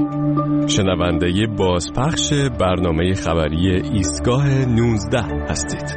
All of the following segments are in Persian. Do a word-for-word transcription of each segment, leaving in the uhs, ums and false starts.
شنونده بازپخش برنامه خبری ایستگاه نوزده هستید.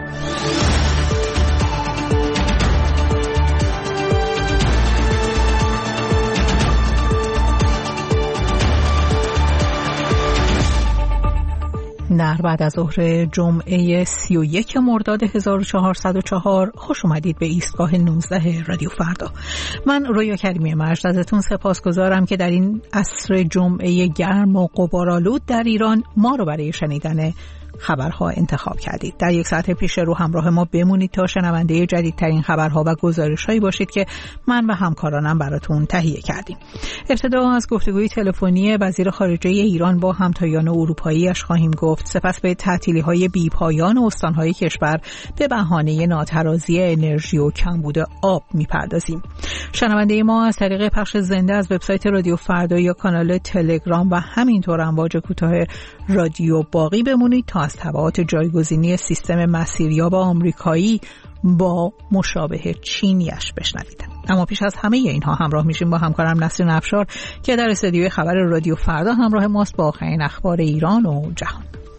در بعد از ظهر جمعه سی و یک مرداد هزار و چهارصد و چهار خوش اومدید به ایستگاه نوزده رادیو فردا. من رویا کریمی مجد ازتون سپاسگزارم که در این عصر جمعه گرم و غبارآلود در ایران ما رو برای شنیدن خبرها انتخاب کردید. در یک ساعت پیش رو همراه ما بمونید تا شنونده جدیدترین خبرها و گزارش‌هایی باشید که من و همکارانم براتون تهیه کردیم. ابتدا از گفتگوی تلفنی وزیر خارجه ایران با همتایان اروپایی‌اش خواهیم گفت. سپس به تعطیلی‌های بی‌پایان استان‌های کشور به بهانه ناترازی انرژی و کمبود آب می‌پردازیم. شنونده ما از طریق پخش زنده از وبسایت رادیو فردا یا کانال تلگرام و همینطور امواج کوتاه رادیو باقی بمونید تا از تبعات جایگزینی سیستم مسیریاب آمریکایی با مشابه چینیش بشنوید. اما پیش از همه اینها همراه میشیم با همکارم نسرین افشار که در استودیوی خبر رادیو فردا همراه ماست با آخرین اخبار ایران و جهان.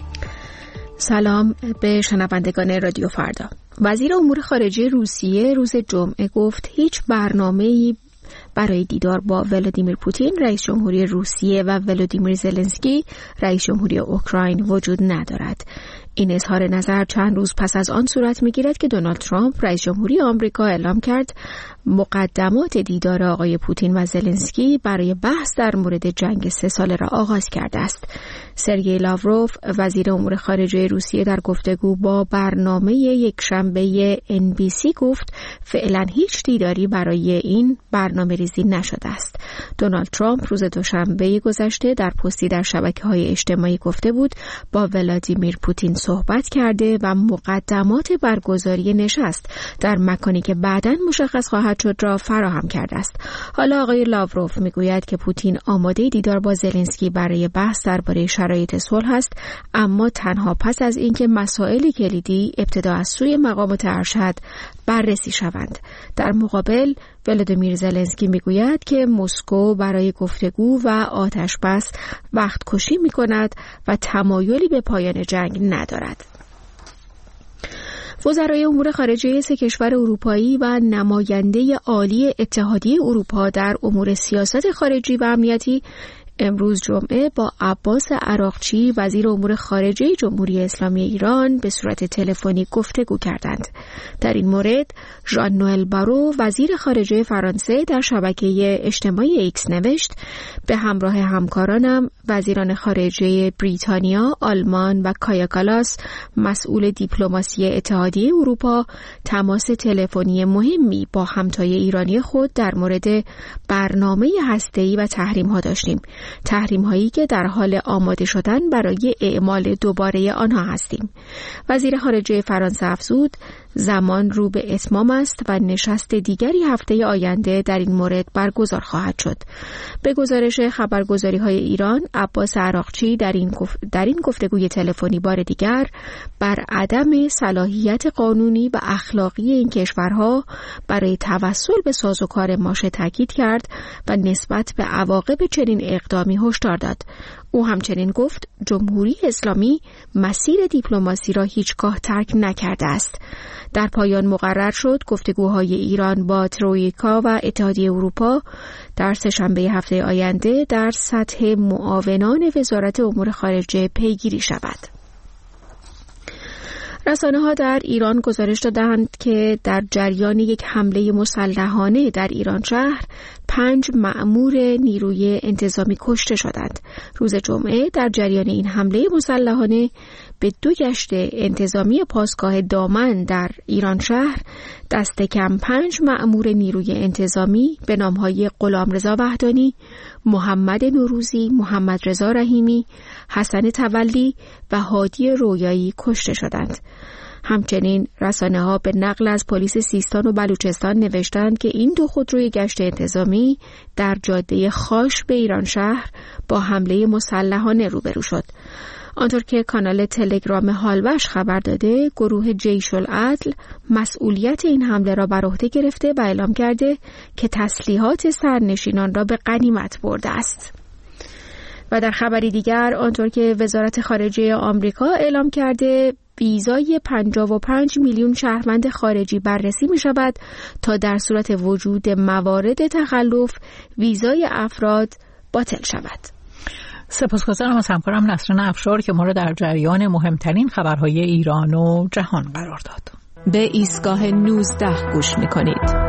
سلام به شنوندگان رادیو فردا. وزیر امور خارجه روسیه روز جمعه گفت هیچ برنامه‌ای برای دیدار با ولادیمیر پوتین رئیس جمهوری روسیه و ولادیمیر زلنسکی رئیس جمهوری اوکراین وجود ندارد. این اظهار نظر چند روز پس از آن صورت می‌گیرد که دونالد ترامپ رئیس جمهوری آمریکا اعلام کرد مقدمات دیدار آقای پوتین و زلنسکی برای بحث در مورد جنگ سه ساله را آغاز کرده است. سرگئی لاوروف وزیر امور خارجه روسیه در گفتگو با برنامه یکشنبه ان بی سی گفت فعلا هیچ دیداری برای این برنامه ریزی نشده است. دونالد ترامپ روز دوشنبه گذشته در پستی در شبکه‌های اجتماعی گفته بود با ولادیمیر پوتین صحبت کرده و مقدمات برگزاری نشست در مکانی که بعداً مشخص خواهد شد را فراهم کرده است. حالا آقای لاوروف میگوید که پوتین آماده دیدار با زلنسکی برای بحث درباره شرایط صلح است، اما تنها پس از اینکه مسائل کلیدی ابتدا از سوی مقامات ارشد بررسی شوند. در مقابل ولادیمیر زلنسکی میگوید که مسکو برای گفتگو و آتش بس وقت کشی میکند و تمایلی به پایان جنگ ندارد. وزرای امور خارجه سه کشور اروپایی و نماینده عالی اتحادیه اروپا در امور سیاست خارجی و امنیتی امروز جمعه با عباس عراقچی وزیر امور خارجه جمهوری اسلامی ایران به صورت تلفنی گفتگو کردند. در این مورد ژان نوئل بارو وزیر خارجه فرانسه در شبکه اجتماعی ایکس نوشت به همراه همکارانم وزیران خارجه بریتانیا، آلمان و کایا کالاس مسئول دیپلماسی اتحادیه اروپا تماس تلفنی مهمی با همتای ایرانی خود در مورد برنامه هسته‌ای و تحریم‌ها داشتیم. تحریم هایی که در حال آماده شدن برای اعمال دوباره آنها هستیم. وزیر خارجه فرانسه افزود زمان رو به اتمام است و نشست دیگری هفته آینده در این مورد برگزار خواهد شد. به گزارش خبرگزاری های ایران، عباس عراقچی در این گف... در این گفتگوی تلفنی بار دیگر بر عدم صلاحیت قانونی و اخلاقی این کشورها برای توسل به سازوکار ماشه تاکید کرد و نسبت به عواقب چنین اقدامی هشدار داد. او همچنین گفت جمهوری اسلامی مسیر دیپلماسی را هیچگاه ترک نکرده است. در پایان مقرر شد گفتگوهای ایران با ترویکا و اتحادیه اروپا در سه‌شنبه هفته آینده در سطح معاونان وزارت امور خارجه پیگیری شود. رسانه‌ها در ایران گزارش دادند که در جریان یک حمله مسلحانه در ایران شهر پنج مأمور نیروی انتظامی کشته شدند. روز جمعه در جریان این حمله مسلحانه به دو گشت انتظامی پاسگاه دامن در ایران شهر دست کم پنج مأمور نیروی انتظامی به نام‌های غلامرضا وحدانی، محمد نوروزی، محمد رضا رحیمی، حسن تولی و هادی رویایی کشته شدند. همچنین رسانه‌ها به نقل از پلیس سیستان و بلوچستان نوشتند که این دو خودروی گشت انتظامی در جاده خاش به ایران شهر با حمله مسلحانه روبرو شد. آنطور که کانال تلگرام هالوش خبر داده، گروه جیش العدل مسئولیت این حمله را بر عهده گرفته و اعلام کرده که تسلیحات سرنشینان را به غنیمت برده است. و در خبری دیگر آنطور که وزارت خارجه آمریکا اعلام کرده ویزای پنجاه و پنج میلیون شهروند خارجی بررسی می شود تا در صورت وجود موارد تخلف ویزای افراد باطل شود. سپاسگزارم از همکارم نسرین افشار که ما را در جریان مهمترین خبرهای ایران و جهان قرار داد. به ایستگاه نوزده گوش می کنید.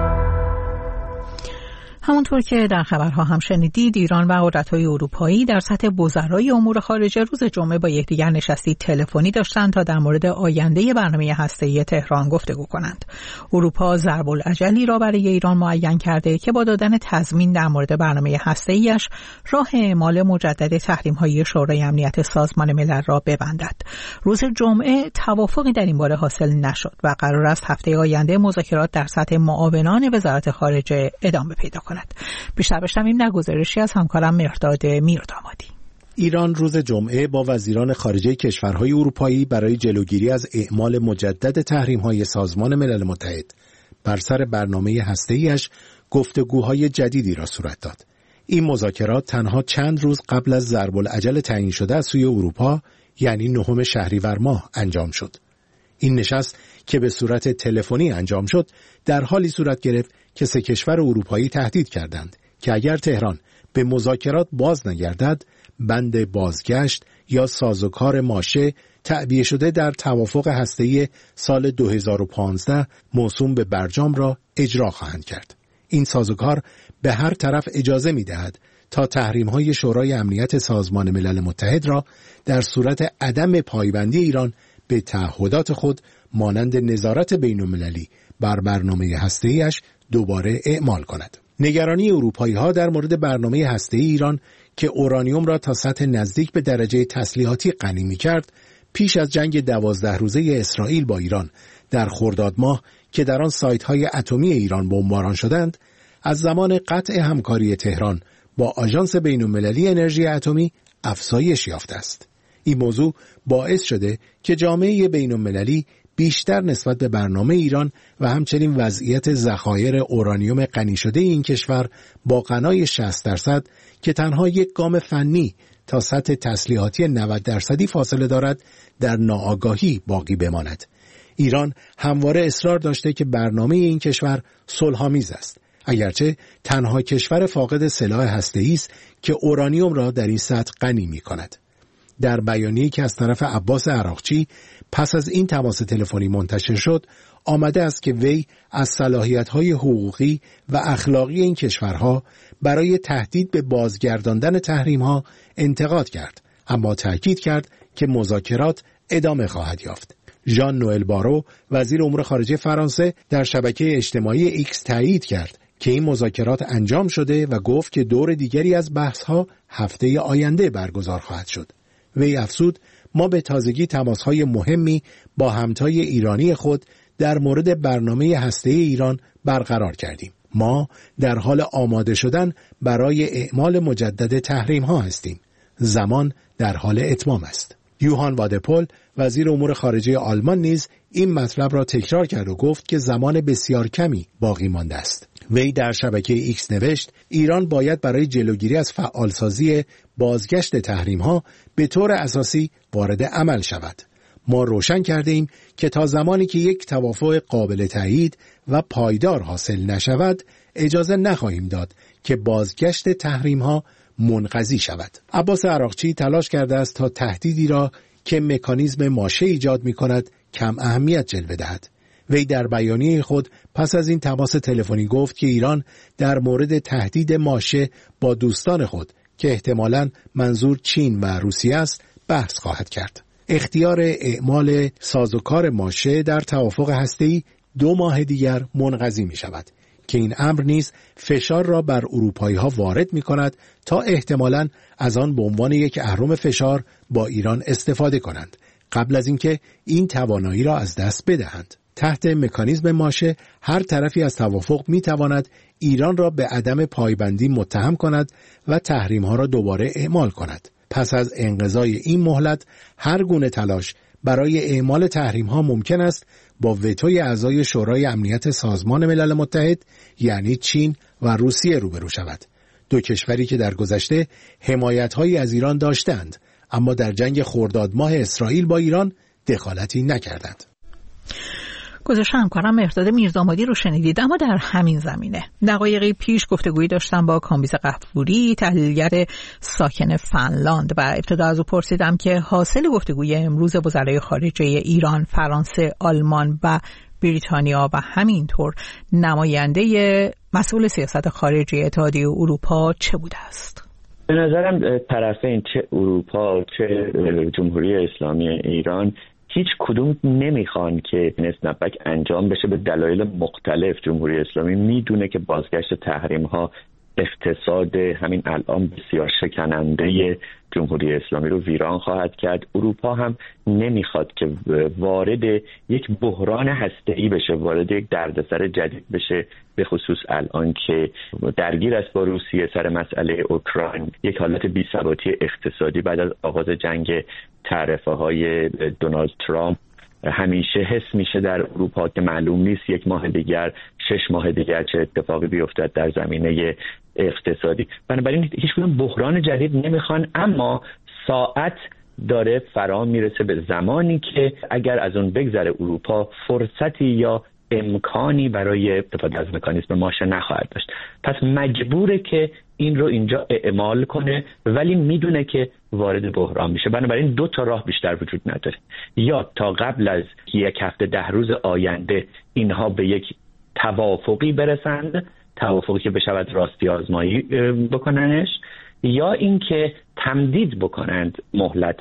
همونطور که در خبرها هم شنیدید، ایران و قدرت‌های اروپایی در سطح وزرای امور خارجه روز جمعه با یکدیگر نشستی تلفنی داشتند تا در مورد آینده برنامه هسته‌ای تهران گفتگو کنند. اروپا ضرب العجلی را برای ایران معین کرده که با دادن تضمین در مورد برنامه هسته‌ایش راه اعمال مجدد تحریم‌های شورای امنیت سازمان ملل را ببندد. روز جمعه توافقی در این باره حاصل نشد و قرار است هفته آینده مذاکرات در سطح معاونان وزارت خارجه ادامه پیدا کند. بیشتر بشنویم در گزارشی از همکارم مهرداد میردامادی. ایران روز جمعه با وزیران خارجه کشورهای اروپایی برای جلوگیری از اعمال مجدد تحریم‌های سازمان ملل متحد بر سر برنامه هسته‌ایش گفتگوهای جدیدی را صورت داد. این مذاکرات تنها چند روز قبل از ضرب العجل تعیین شده از سوی اروپا، یعنی نهم شهریور ماه انجام شد. این نشست که به صورت تلفنی انجام شد در حالی صورت گرفت که سه کشور اروپایی تهدید کردند که اگر تهران به مذاکرات باز نگردد، بند بازگشت یا سازوکار ماشه تعبیه شده در توافق هسته‌ای سال دو هزار و پانزده موسوم به برجام را اجرا خواهند کرد. این سازوکار به هر طرف اجازه می‌دهد تا تحریم‌های شورای امنیت سازمان ملل متحد را در صورت عدم پایبندی ایران به تعهدات خود مانند نظارت بین‌المللی بر برنامه هسته‌ایش دوباره اعمال کند. نگرانی اروپایی‌ها در مورد برنامه هسته‌ای ایران که اورانیوم را تا سطح نزدیک به درجه تسلیحاتی غنی می‌کرد، پیش از جنگ دوازده روزه اسرائیل با ایران در خرداد ماه که در آن سایت‌های اتمی ایران بمباران شدند، از زمان قطع همکاری تهران با آژانس بین‌المللی انرژی اتمی افزایش یافته است. این موضوع باعث شده که جامعه بین‌المللی بیشتر نسبت به برنامه ایران و همچنین وضعیت ذخایر اورانیوم غنی شده این کشور با غنای شصت درصد که تنها یک گام فنی تا سطح تسلیحاتی نود درصدی فاصله دارد در ناآگاهی باقی بماند. ایران همواره اصرار داشته که برنامه این کشور صلح‌آمیز است، اگرچه تنها کشور فاقد سلاح هسته‌ای است که اورانیوم را در این سطح غنی می‌کند. در بیانیه‌ای که از طرف عباس عراقچی پس از این تماس تلفنی منتشر شد، آمده است که وی از صلاحیت‌های حقوقی و اخلاقی این کشورها برای تهدید به بازگرداندن تحریم‌ها انتقاد کرد، اما تأکید کرد که مذاکرات ادامه خواهد یافت. ژان نوئل بارو، وزیر امور خارجه فرانسه، در شبکه اجتماعی ایکس تایید کرد که این مذاکرات انجام شده و گفت که دور دیگری از بحث‌ها هفته آینده برگزار خواهد شد. وی افزود: ما به تازگی تماس‌های مهمی با همتای ایرانی خود در مورد برنامه هسته‌ای ایران برقرار کردیم. ما در حال آماده شدن برای اعمال مجدد تحریم‌ها هستیم. زمان در حال اتمام است. یوهان وادپول، وزیر امور خارجه آلمان، نیز این مطلب را تکرار کرد و گفت که زمان بسیار کمی باقی مانده است. وی در شبکه ایکس نوشت: ایران باید برای جلوگیری از فعالسازی بازگشت تحریم‌ها به طور اساسی وارد عمل شود. ما روشن کرده ایم که تا زمانی که یک توافق قابل تایید و پایدار حاصل نشود، اجازه نخواهیم داد که بازگشت تحریم‌ها منقضی شود. عباس عراقچی تلاش کرده است تا تهدیدی را که مکانیزم ماشه ایجاد می‌کند کم اهمیت جلوه دهد. وی در بیانیه خود پس از این تماس تلفنی گفت که ایران در مورد تهدید ماشه با دوستان خود که احتمالاً منظور چین و روسیه است بحث خواهد کرد. اختیار اعمال سازوکار ماشه در توافق هسته‌ای دو ماه دیگر منقضی می شود که این امر نیز فشار را بر اروپایی‌ها وارد می کند تا احتمالاً از آن به عنوان یک اهرم فشار با ایران استفاده کنند قبل از اینکه این توانایی را از دست بدهند. تحت مکانیزم ماشه هر طرفی از توافق می تواند ایران را به عدم پایبندی متهم کند و تحریم‌ها را دوباره اعمال کند. پس از انقضای این مهلت هر گونه تلاش برای اعمال تحریم‌ها ممکن است با وتوی اعضای شورای امنیت سازمان ملل متحد یعنی چین و روسیه روبرو شود. دو کشوری که در گذشته حمایت‌هایی از ایران داشتند اما در جنگ خرداد ماه اسرائیل با ایران دخالتی نکردند. گذاشته همکارم مهرداد میرزامادی رو شنیدید. اما در همین زمینه دقایقی پیش گفتگویی داشتم با کامبیز غفوری، تحلیلگر ساکن فنلاند، و ابتدا از او پرسیدم که حاصل گفتگوی امروز وزرای خارجه ایران، فرانسه، آلمان و بریتانیا و همینطور نماینده مسئول سیاست خارجی اتحادیه اروپا چه بوده است؟ به نظرم طرفین، چه اروپا چه جمهوری اسلامی ایران، هیچ کدوم نمیخوان که اسنپبک انجام بشه به دلایل مختلف. جمهوری اسلامی میدونه که بازگشت تحریم ها اقتصاد همین الان بسیار شکننده جمهوری اسلامی رو ویران خواهد کرد. اروپا هم نمیخواد که وارد یک بحران هسته‌ای بشه، وارد یک دردسر جدید بشه، به خصوص الان که درگیر است با روسیه سر مسئله اوکراین. یک حالت بی‌ثباتی اقتصادی بعد از آغاز جنگ تعرفه های دونالد ترامپ همیشه حس میشه در اروپا که معلوم نیست یک ماه دیگر، شش ماه دیگر چه اتفاقی بیفتد در زمینه اقتصادی. بنابراین هیچ کدوم بحران جدید نمیخوان، اما ساعت داره فرا میرسه به زمانی که اگر از اون بگذره اروپا فرصتی یا امکانی برای استفاده از مکانیزم ماشه نخواهد داشت. پس مجبوره که این رو اینجا اعمال کنه، ولی میدونه که وارد بحران میشه. بنابراین دو تا راه بیشتر وجود نداره: یا تا قبل از یک هفته ده روز آینده اینها به یک توافقی برسند، توافقی که بشود راستی آزمایی بکننش، یا اینکه تمدید بکنند مهلت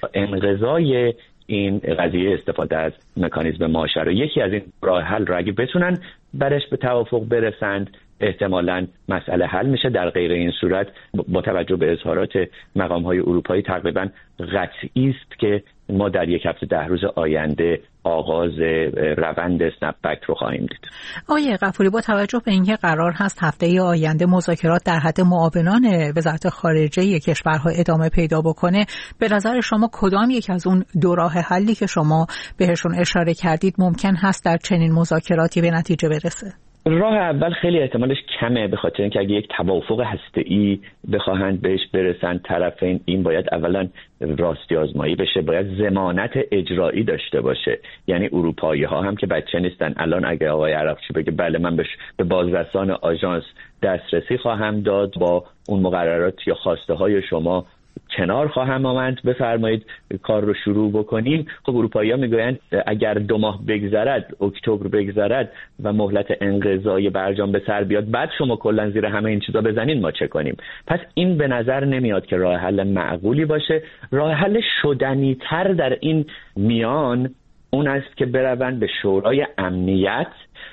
انقضای این قضیه استفاده از مکانیزم ماشه رو. یکی از این راه حل رو اگه بتونن برش به توافق برسند احتمالاً مسئله حل میشه. در غیر این صورت با توجه به اظهارات مقام‌های اروپایی تقریباً قطعی است که ما در یک هفته ده روز آینده آغاز روند اسنپبک رو خواهیم دید. آقای غفوری، با توجه به اینکه قرار هست هفته آینده مذاکرات در حد معاونان وزارت خارجه کشورها ادامه پیدا بکنه، به نظر شما کدام یک از اون دو راه حلی که شما بهشون اشاره کردید ممکن هست در چنین مذاکراتی به نتیجه برسه؟ راه اول خیلی احتمالش کمه، به خاطر اینکه اگه یک توافق هسته‌ای بخواهند بهش برسن طرفین، این باید اولا راستی آزمایی بشه، باید ضمانت اجرایی داشته باشه. یعنی اروپایی ها هم که بچه نیستن. الان اگه آقای عراقچی بگه بله من به بازرسان آژانس دسترسی خواهم داد، با اون مقررات یا خواسته های شما کنار خواهم آمد، بفرمایید کار رو شروع بکنیم. خب اروپایی‌ها میگویند اگر دو ماه بگذرد، اکتبر بگذرد و مهلت انقضای برجام به سر بیاد، بعد شما کلا زیر همه این چیزا بزنین، ما چه کنیم؟ پس این به نظر نمیاد که راه حل معقولی باشه. راه حل شدنی تر در این میان اون است که بروند به شورای امنیت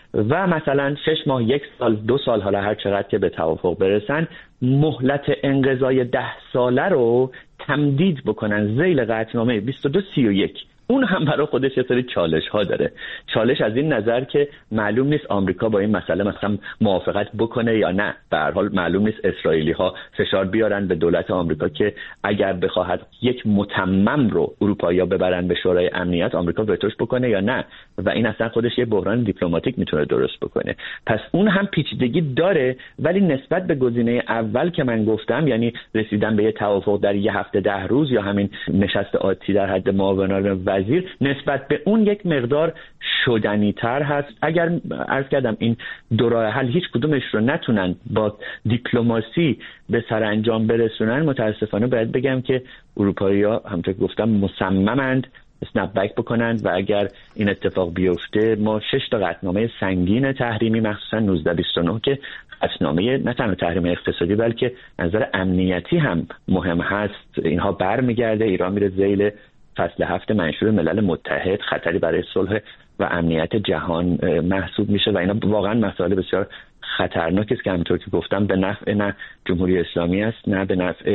و مثلا شش ماه، یک سال، دو سال، حالا هر چقدر که به توافق برسن، مهلت انقضای ده ساله رو تمدید بکنن ذیل قطعنامه بیست و دو سی و یک. اون هم برای خودش یه سری چالش ها داره. چالش از این نظر که معلوم نیست آمریکا با این مسئله مثلا موافقت بکنه یا نه. به هر حال معلوم نیست اسرائیلی ها فشار بیارن به دولت آمریکا که اگر بخواهد یک متمم رو اروپایی‌ها ببرن به شورای امنیت، آمریکا وتوش بکنه یا نه، و این اصلا خودش یه بحران دیپلماتیک میتونه درست بکنه. پس اون هم پیچیدگی داره، ولی نسبت به گزینه اول که من گفتم، یعنی رسیدن به یه توافق در یه هفته ده روز یا همین نشست عادی در حد معاونان وزیر، نسبت به اون یک مقدار شدنی تر هست. اگر عرض کردم این دو راه حل هیچ کدومش رو نتونن با دیپلماسی به سرانجام برسونن، متاسفانه باید بگم که اروپایی‌ها همونطور که گفتم مصممند اسنپبک بکنند و اگر این اتفاق بیفته ما شش تا قطعنامه سنگین تحریمی، مخصوصا نوزده بیست و نه که قطعنامه نه تنها تحریم اقتصادی بلکه نظر امنیتی هم مهم هست، اینها برمیگرده. ایران میره ذیل فصل هفت منشور ملل متحد، خطری برای صلح و امنیت جهان محسوب میشه و اینا واقعا مسائل بسیار خطرناکی است که همونطور که گفتم به نفع نه جمهوری اسلامی است نه به نفع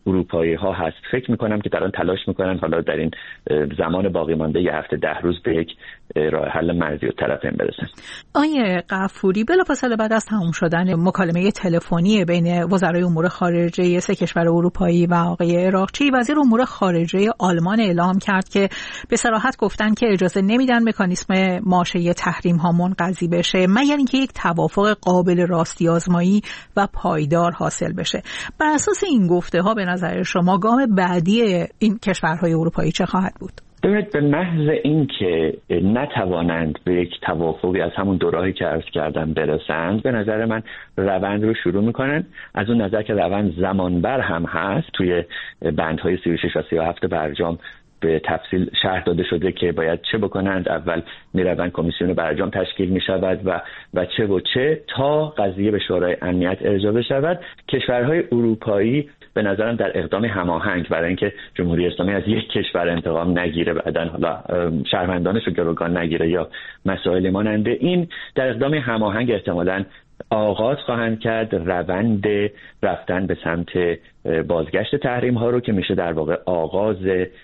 اروپایی ها هست. فکر میکنم که دارن تلاش میکنن حالا در این زمان باقی مانده یه هفته ده روز به یک راه حل مرزی و طرفین برسن. آقای غفوری، بلافاصله بعد از تمام شدن مکالمه تلفنی بین وزرای امور خارجه سه کشور اروپایی و آقای عراقچی، وزیر امور خارجه آلمان اعلام کرد که به صراحت گفتن که اجازه نمیدن مکانیزم ماشه تحریم ها منقضی بشه مگر اینکه یک توافق قابل راستی آزمایی و پایدار حاصل بشه. بر اساس این گفته ها به نظر شما گام بعدی این کشورهای اروپایی چه خواهد بود؟ ببینید، به محض این که نتوانند به یک توافقی از همون دو راهی که عرض کردم برسند، به نظر من روند رو شروع میکنن. از اون نظر که روند زمانبر هم هست، توی بندهای سی و شش و سی و هفت برجام به تفصیل شرح داده شده که باید چه بکنند. اول میروند کمیسیون برجام تشکیل میشود و و چه و چه تا قضیه به شورای امنیت ارجاع بشود. کشورهای اروپایی به نظرم در اقدام هماهنگ برای اینکه جمهوری اسلامی از یک کشور انتقام نگیره، بعدن حالا شهروندانش رو گروگان نگیره یا مسائل ماننده این، در اقدام هماهنگ احتمالاً آغاز خواهند کرد روند رفتن به سمت بازگشت تحریم ها رو که میشه در واقع آغاز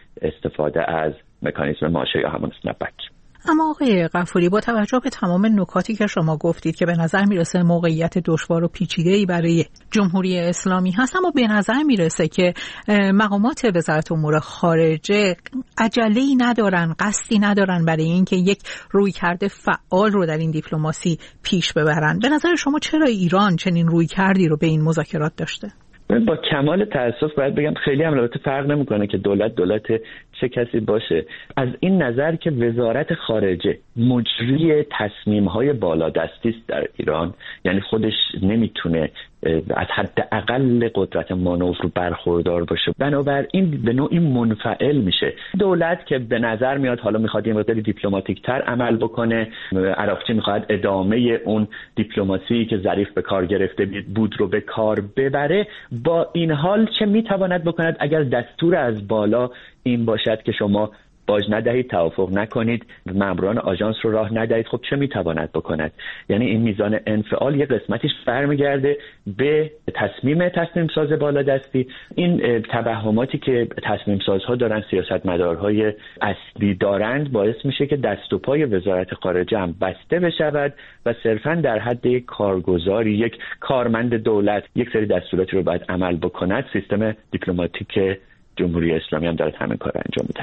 استفاده از مکانیزم ماشه یا همون اسنپ‌بک. اما آقای غفوری، با توجه به تمام نکاتی که شما گفتید که به نظر میرسه موقعیت دشوار و پیچیده‌ای برای جمهوری اسلامی هست، اما به نظر میرسه که مقامات وزارت امور خارجه عجله‌ای ندارن، قصدی ندارن برای اینکه یک رویکرد فعال رو در این دیپلماسی پیش ببرن. به نظر شما چرا ایران چنین رویکردی رو به این مذاکرات داشته؟ با کمال تأسف باید بگم خیلی هم البته فرق نمیکنه که دولت دولت چه کسی باشه. از این نظر که وزارت خارجه مجری تصمیم‌های بالادستی است در ایران، یعنی خودش نمیتونه از حد اقل قدرت مانور برخوردار باشه، بنابراین به نوعی منفعل میشه. دولت که به نظر میاد حالا میخواد یه مقداری دیپلماتیک تر عمل بکنه، عراقچی میخواد ادامه اون دیپلماسی که ظریف به کار گرفته بود رو به کار ببره، با این حال چه میتواند بکند اگر دستور از بالا این باشد که شما باج ندهید، توافق نکنید، ماموران آژانس رو راه ندهید، خب چه میتواند بکند؟ یعنی این میزان انفعال یه قسمتیش برمیگرده به تصمیم تصمیم ساز بالادستی. این توهماتی که تصمیم سازها دارن، سیاستمدارهای اصلی دارند، باعث میشه که دست و پای وزارت خارجه هم بسته بشود و صرفاً در حد یک کارگزاری، یک کارمند دولت یک سری دستوراتی رو باید عمل بکند. سیستم دیپلماتیک جمهوری اسلامی هم داره همین کار انجام میده.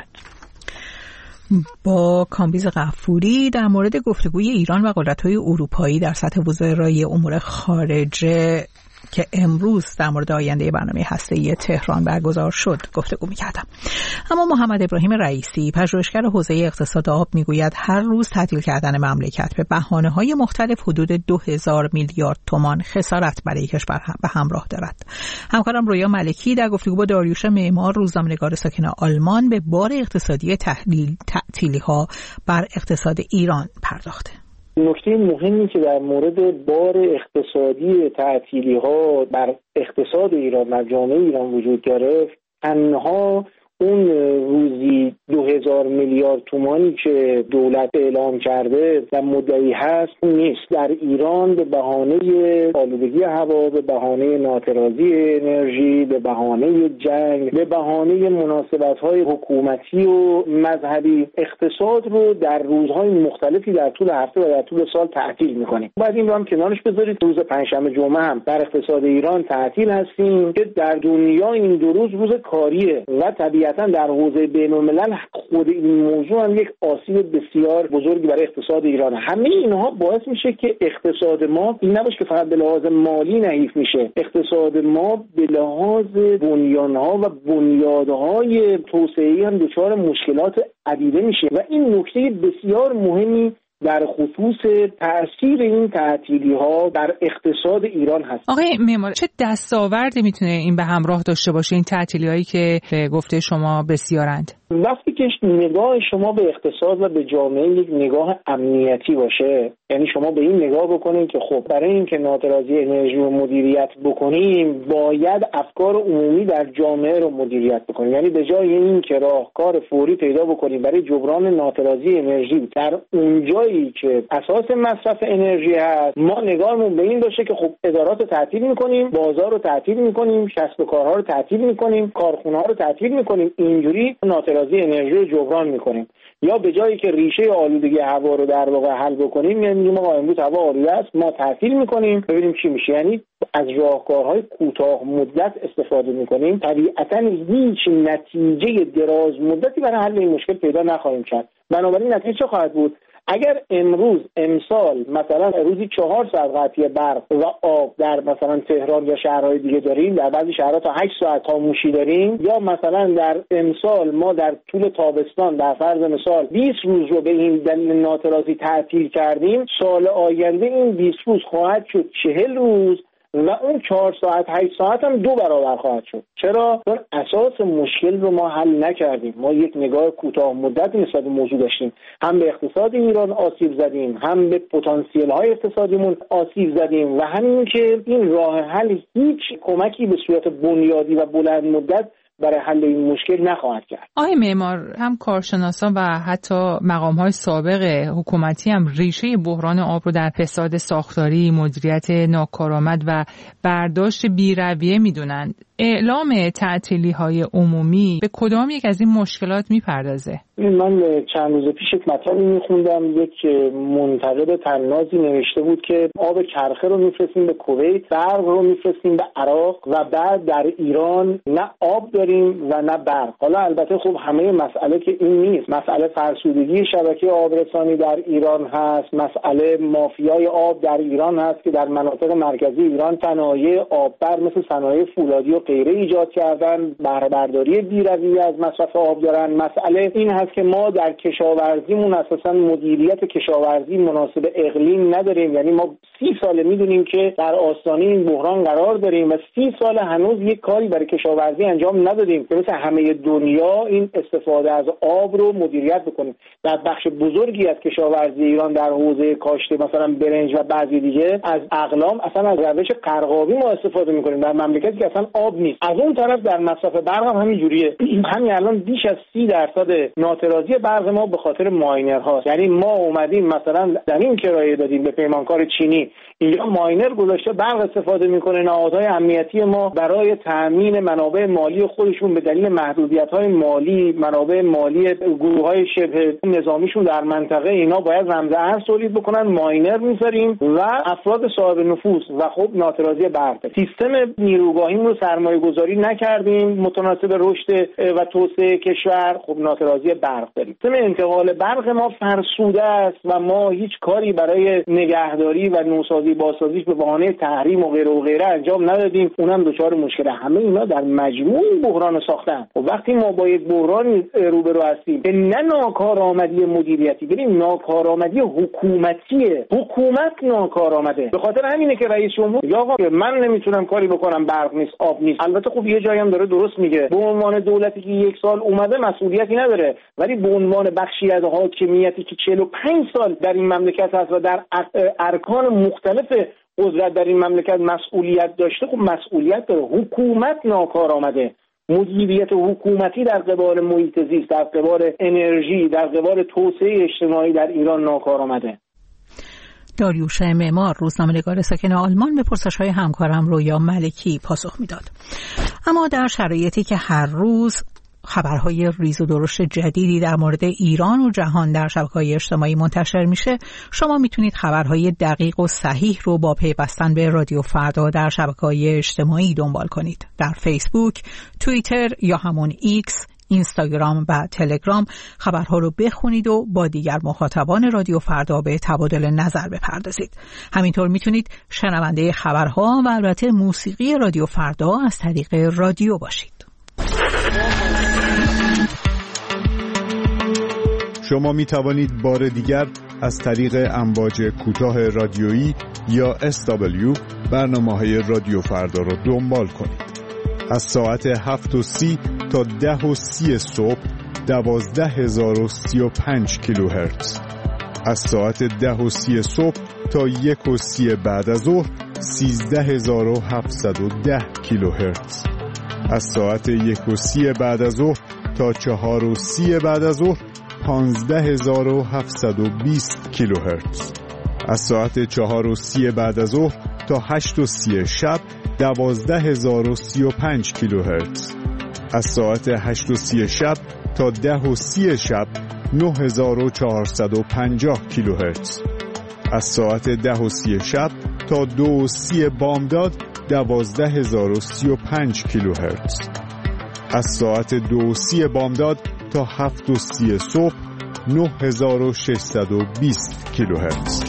با کامبیز غفوری در مورد گفتگوی ایران و قدرت‌های اروپایی در سطح وزرای امور خارجه که امروز در مورد آینده برنامه هسته‌ای تهران برگزار شد گفتگو می‌کردم. اما محمد ابراهیم رئیسی، پژوهشگر حوزه اقتصاد آب، میگوید هر روز تعطیل کردن مملکت به بهانه‌های مختلف حدود دو هزار میلیارد تومان خسارت برای کشور به همراه دارد. همکارم رویا ملکی در گفتگو با داریوش معمار، روزنامه‌نگار ساکن آلمان، به بار اقتصادی تحلیل تعطیلی‌ها بر اقتصاد ایران پرداخته. نکته مهمی که در مورد بار اقتصادی تعطیلی‌ها بر اقتصاد ایران و جامعه ایران وجود داره، تنها اون روزی دو هزار میلیارد تومانی که دولت اعلام کرده و مدعی هست اون نیست. در ایران به بهانه آلودگی هوا، به بهانه ناترازی انرژی، به بهانه جنگ، به بهانه مناسبت‌های حکومتی و مذهبی، اقتصاد رو در روزهای مختلفی در طول هفته و در طول سال تعطیل می‌کنیم. بعد این رو هم کنارش بذارید روز پنجشنبه جمعه هم در اقتصاد ایران تعطیل هستیم که در دنیا این دو روز روز کاریه و طبیعتاً در حوزه بین‌الملل خود این موضوع هم یک آسیب بسیار بزرگی برای اقتصاد ایران. همه اینها باعث میشه که اقتصاد ما این نباشه که فقط به لحاظ مالی ضعیف میشه، اقتصاد ما به لحاظ بنیانها و بنیادهای توسعه‌ای هم دچار مشکلات عدیده میشه و این نکته بسیار مهمی در خصوص تأثیر این تعطیلی‌ها در اقتصاد ایران هست. آقای معمار، چه دستاوردی میتونه این به همراه داشته باشه، این تعطیلی‌هایی که به گفته شما بسیارند؟ وقتی که نگاه شما به اقتصاد و به جامعه یک نگاه امنیتی باشه، یعنی شما به این نگاه بکنید که خب برای اینکه ناترازی انرژی رو مدیریت بکنیم باید افکار عمومی در جامعه رو مدیریت بکنیم، یعنی به جای این که راهکار فوری پیدا بکنیم برای جبران ناترازی انرژی در اونجایی که اساس مصرف انرژی هست، ما نگاهمون به این باشه که خب ادارات رو تعطیل میکنیم، بازار رو تعطیل میکنیم، کسب و کارها رو تعطیل میکنیم، کارخونه ها رو تعطیل میکنیم، اینجوری ناترازی انرژی رو جبران میکنیم. یا به جایی که ریشه آلودگی هوا رو در واقع حل بکنیم، یعنی میگیم آقا امروز هوا آلوده است، ما تعطیل میکنیم ببینیم چی میشه، یعنی از راهکارهای کوتاه مدت استفاده میکنیم، طبیعتاً هیچ نتیجه دراز مدتی برای حل این مشکل پیدا نخواهیم کرد. بنابراین نتیجه چه خواهد بود؟ اگر امروز امسال مثلا روزی چهار ساعت قطعی برق و آب در مثلا تهران یا شهرهای دیگه داریم، در بعضی شهرها تا هشت ساعت خاموشی داریم، یا مثلا در امسال ما در طول تابستان در فرض مثال بیست روز رو به این دلیل ناترازی تعطیل کردیم، سال آینده این بیست روز خواهد شد چهل روز و اون چهار ساعت هشت ساعت هم دو برابر خواهد شد. چرا؟ چون اساس مشکل رو ما حل نکردیم. ما یک نگاه کوتاه مدت نسبت به موضوع داشتیم، هم به اقتصاد ایران آسیب زدیم، هم به پتانسیل های اقتصادیمون آسیب زدیم و همین که این راه حل هیچ کمکی به صورت بنیادی و بلند مدت برای حل این مشکل نخواهد کرد. آقای معمار، هم کارشناسان و حتی مقام‌های سابق حکومتی هم ریشه بحران آب رو در فساد ساختاری، مدیریت ناکارآمد و برداشت بی‌رویه می‌دونند. اعلام تعطیلی‌های عمومی به کدام یک از این مشکلات می‌پردازه؟ من چند روز پیش یک مطلبی می‌خوندم، یک منتقد طنازی نوشته بود که آب کرخه رو می‌فرستیم به کویت، برق رو می‌فرستیم به عراق و بعد در ایران نه آب داریم و نه برق. حالا البته خب همه مسئله که این نیست، مسئله فرسودگی شبکه آبرسانی در ایران هست، مسئله مافیای آب در ایران هست که در مناطق مرکزی ایران صنایع آببر مثل صنایع فولادی و غیره ایجاد کردن، بهره برداری بی‌رویه از مصرف آب دارن. مسئله این هست که ما در کشاورزیمون اساساً مدیریت کشاورزی مناسب اقلیم نداریم، یعنی ما سی ساله میدونیم که در آستانه این بحران قرار داریم و سی سال هنوز یک کاری برای کشاورزی انجام ندادیم که مثل همه دنیا این استفاده از آب رو مدیریت بکنیم. در بخش بزرگی از کشاورزی ایران در حوزه کاشت مثلا برنج و بعضی دیگه از اقلام اصلا از روش قرقاوی ما استفاده میکنیم در مملکتی که اصلا آب نیست. از اون طرف در مصرف برق هم همین جوریه. همین الان بیش از سی درصد ناترازی برق ما به خاطر ماینر هاست. یعنی ما اومدیم مثلا در این کرایه دادیم به پیمانکار چینی، اینجا ماینر گذاشته برق استفاده میکنه، نهادهای امنیتی ما برای تامین منابع مالی خودشون به دلیل محدودیت‌های مالی، منابع مالی گروه‌های شبه نظامیشون در منطقه، اینا باید رمز ارز تولید بکنن، ماینر می‌ذاریم و افراد صاحب نفوذ و خب ناترازی برق. سیستم نیروگاهیمون رو سرمایه‌گذاری نکردیم متناسب رشد و توسعه کشور، خب ناترازی برق داریم. سیستم انتقال برق ما فرسوده است و ما هیچ کاری برای نگهداری و نوسازی بازسازیش به بهانه تحریم و غیره و غیره انجام ندادیم، اونم دچار مشکل. همه اینا در مجموع بحران ساختن. و وقتی ما با یک بحران روبرو هستیم که نه ناکارآمدی مدیریتی، ببین ناکارآمدی حکومتیه، حکومت ناکارآمده. به خاطر همینه که رئیس جمهور یا آقا من نمیتونم کاری بکنم، برق نیست، آب نیست. البته خب یه جایی هم داره درست میگه، به عنوان دولتی که یک سال اومده مسئولیتی نداره، ولی به عنوان بخشی از حاکمیتی که چهل و پنج سال در این مملکت هست و در ارکان مختلف قدرت در این مملکت مسئولیت داشته، خب مسئولیت داره. حکومت ناکارآمده، مدیریت حکومتی در قبال محیط زیست، در قبال انرژی، در قبال توسعه اجتماعی در ایران ناکارآمده. داریوش معمار، روزنامه‌نگار ساکن آلمان، به پرسش‌های همکارم رویا ملکی پاسخ میداد. اما در شرایطی که هر روز خبرهای ریز و درشت جدیدی در مورد ایران و جهان در شبکه‌های اجتماعی منتشر میشه، شما میتونید خبرهای دقیق و صحیح رو با پیوستن به رادیو فردا در شبکه‌های اجتماعی دنبال کنید. در فیسبوک، توییتر یا همون ایکس، اینستاگرام و تلگرام خبرها رو بخونید و با دیگر مخاطبان رادیو فردا به تبادل نظر بپردازید. همینطور میتونید شنونده خبرها و البته موسیقی رادیو فردا از طریق رادیو باشید. شما می توانید بار دیگر از طریق امواج کوتاه رادیویی یا اس دبلیو برنامه‌های رادیو فردا را دنبال کنید. از ساعت هفت و سی تا ده و سی صبح دوازده هزار و سی و پنج کیلوهرتز. از ساعت ده و سی صبح تا یک و سی بعد از ظهر سیزده هزار و هفتصد و ده کیلوهرتز. از ساعت یک و سی بعد از ظهر تا چهار و سی بعد از ظهر پانزده هزار و هفتصد و بیست کیلوهرتز. از ساعت چهار و سی بعد از ظهر تا هشت و سی شب دوازده هزار و سی و پنج کیلوهرتز. از ساعت هشت و سی شب تا ده و سی شب نه هزار و چهارصد و پنجاه کیلوهرتز. از ساعت ده و سی شب تا دو و سی بامداد دوازده هزار و سی و پنج کیلوهرتز. از ساعت دو و سی بامداد تا هفت و سی صبح نه هزار و ششصد و بیست کیلوهرتز.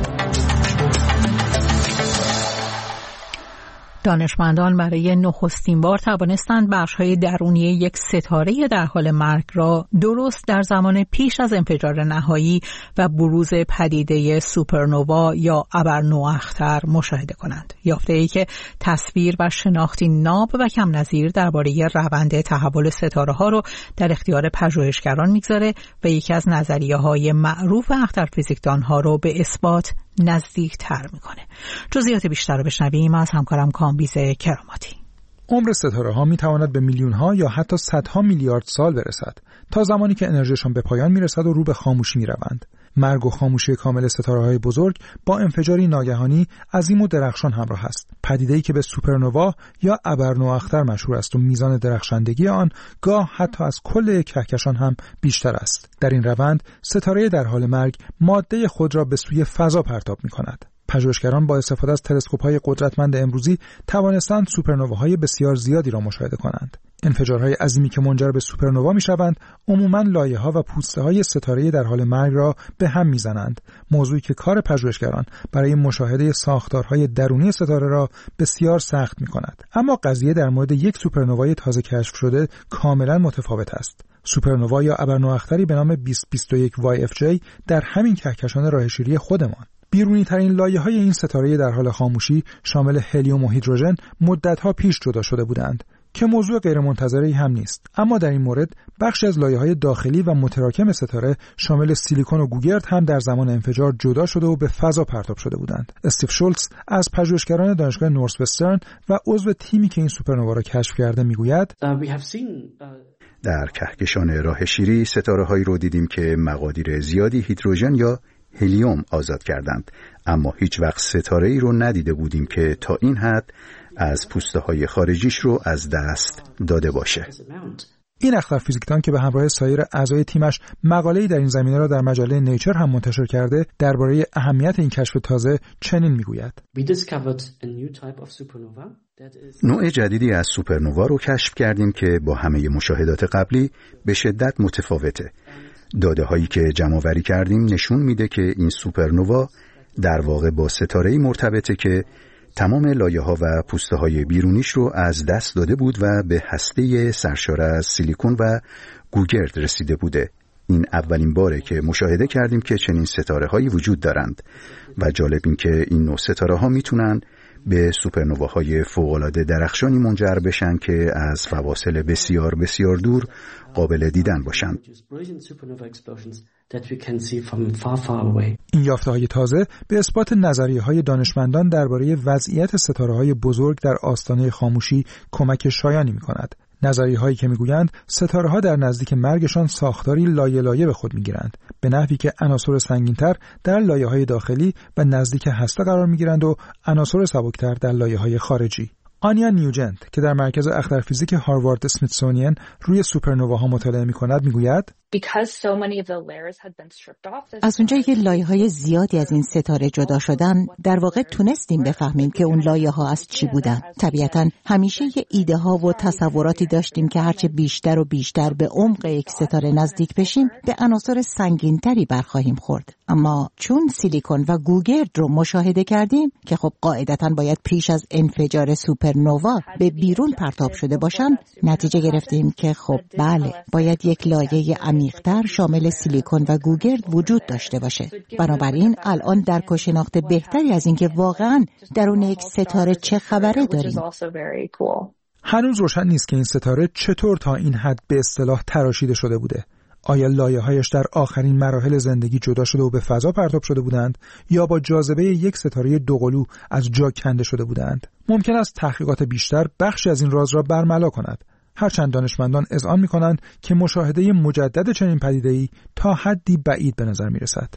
دانشمندان برای نخستین بار توانستند بخش‌های درونی یک ستاره در حال مرگ را درست در زمان پیش از انفجار نهایی و بروز پدیده سوپرنووا یا ابرنواختر مشاهده کنند. یافته‌ای که تصویر و شناختی ناب و کم نظیر درباره روند تحول ستاره‌ها رو در اختیار پژوهشگران می‌گذاره و یکی از نظریه‌های معروف اخترفیزیکدان‌ها رو به اثبات نزدیک تر میکنه. جزئیات بیشتر رو بشنویم از همکارم کامبیز کراماتی. عمر ستاره ها می تواند به میلیون ها یا حتی صدها میلیارد سال برسد، تا زمانی که انرژیشان به پایان می رسد و رو به خاموشی می روند. مرگ و خاموشی کامل ستاره های بزرگ با انفجاری ناگهانی عظیم و درخشان همراه است. پدیده‌ای که به سوپرنووا یا ابرنواختر مشهور است و میزان درخشندگی آن گاه حتی از کل کهکشان هم بیشتر است. در این روند ستاره در حال مرگ ماده خود را به سوی فضا پرتاب می‌کند. پژوهشگران با استفاده از تلسکوپ‌های قدرتمند امروزی توانستند سوپرنوواهای بسیار زیادی را مشاهده کنند. انفجارهای عظیمی که منجر به سوپرنووا می‌شوند، عموماً لایه‌ها و پوسته‌های ستاره در حال مرگ را به هم می‌زنند، موضوعی که کار پژوهشگران برای مشاهده ساختارهای درونی ستاره را بسیار سخت می‌کند. اما قضیه در مورد یک سوپرنووای تازه کشف شده کاملاً متفاوت است. سوپرنووا یا ابرنواختری به نام بیست بیست و یک وای اف جی در همین کهکشان راهشیری خودمان. بیرونی ترین لایه‌های این ستاره در حال خاموشی شامل هلیوم و هیدروژن مدت‌ها پیش جدا شده بودند که موضوع غیرمنتظره‌ای هم نیست. اما در این مورد بخشی از لایه‌های داخلی و متراکم ستاره شامل سیلیکون و گوگرد هم در زمان انفجار جدا شده و به فضا پرتاب شده بودند. استیو شولتز از پژوهشگران دانشگاه نورثوسترن و عضو تیمی که این سوپرنووا را کشف کرده میگوید: در کهکشان راه شیری ستاره‌هایی رو دیدیم که مقادیر زیادی هیدروژن یا هلیوم آزاد کردند، اما هیچ وقت ستاره‌ای رو ندیده بودیم که تا این حد از پوسته‌های خارجیش رو از دست داده باشه. این اخترفیزیکدان که به همراه سایر اعضای تیمش مقاله‌ای در این زمینه را در مجله نیچر هم منتشر کرده، درباره اهمیت این کشف تازه چنین میگوید: نوع جدیدی از سوپرنووا رو کشف کردیم که با همه مشاهدات قبلی به شدت متفاوته. داده هایی که جمع‌آوری کردیم نشون میده که این سوپرنووا در واقع با ستاره‌ای مرتبطه که تمام لایه‌ها و پوسته‌های بیرونیش رو از دست داده بود و به هسته سرشار از سیلیکون و گوگرد رسیده بوده. این اولین باره که مشاهده کردیم که چنین ستاره‌هایی وجود دارند و جالب این که این نوع ستاره‌ها میتونن به سوپرنوواهای فوق‌العاده درخشانی منجر بشن که از فواصل بسیار بسیار دور قابل دیدن باشند. این یافته‌های تازه به اثبات نظریه‌های دانشمندان درباره وضعیت ستاره‌های بزرگ در آستانه خاموشی کمک شایانی می‌کند. نظریه‌هایی که می‌گویند ستاره‌ها در نزدیک مرگشان ساختاری لایه لایه به خود می‌گیرند، به نحوی که عناصر سنگین‌تر در لایه‌های داخلی و نزدیک هسته قرار می‌گیرند و عناصر سبک‌تر در لایه‌های خارجی. آنیا نیوجنت که در مرکز اخترفیزیک هاروارد اسمیتسونیان روی سوپرنوواها مطالعه می‌کند می‌گوید: از اونجایی که لایه‌های زیادی از این ستاره جدا شدن، در واقع تونستیم بفهمیم که اون لایه‌ها از چی بودن. طبیعتاً همیشه یه ایده‌ها و تصوراتی داشتیم که هرچه بیشتر و بیشتر به عمق یک ستاره نزدیک بشیم، به عناصر سنگین‌تری برخواهیم خورد. اما چون سیلیکون و گوگرد رو مشاهده کردیم که خب قاعدتاً باید پیش از انفجار سوپرنووا به بیرون پرتاب شده باشن، نتیجه گرفتیم که خب بله، باید یک لایه عمیق‌تر شامل سیلیکون و گوگرد وجود داشته باشه. بنابراین الان درک و شناخت بهتری از اینکه واقعاً درون یک ستاره چه خبره داریم. هنوز روشن نیست که این ستاره چطور تا این حد به اصطلاح تراشیده شده بوده. آیا لایه‌هایش در آخرین مراحل زندگی جدا شده و به فضا پرتاب شده بودند یا با جاذبه یک ستاره دوقلو از جا کنده شده بودند؟ ممکن است تحقیقات بیشتر بخشی از این راز را برملا کند. هرچند دانشمندان اذعان می‌کنند که مشاهده مجدد چنین پدیده‌ای تا حدی بعید به نظر می‌رسد.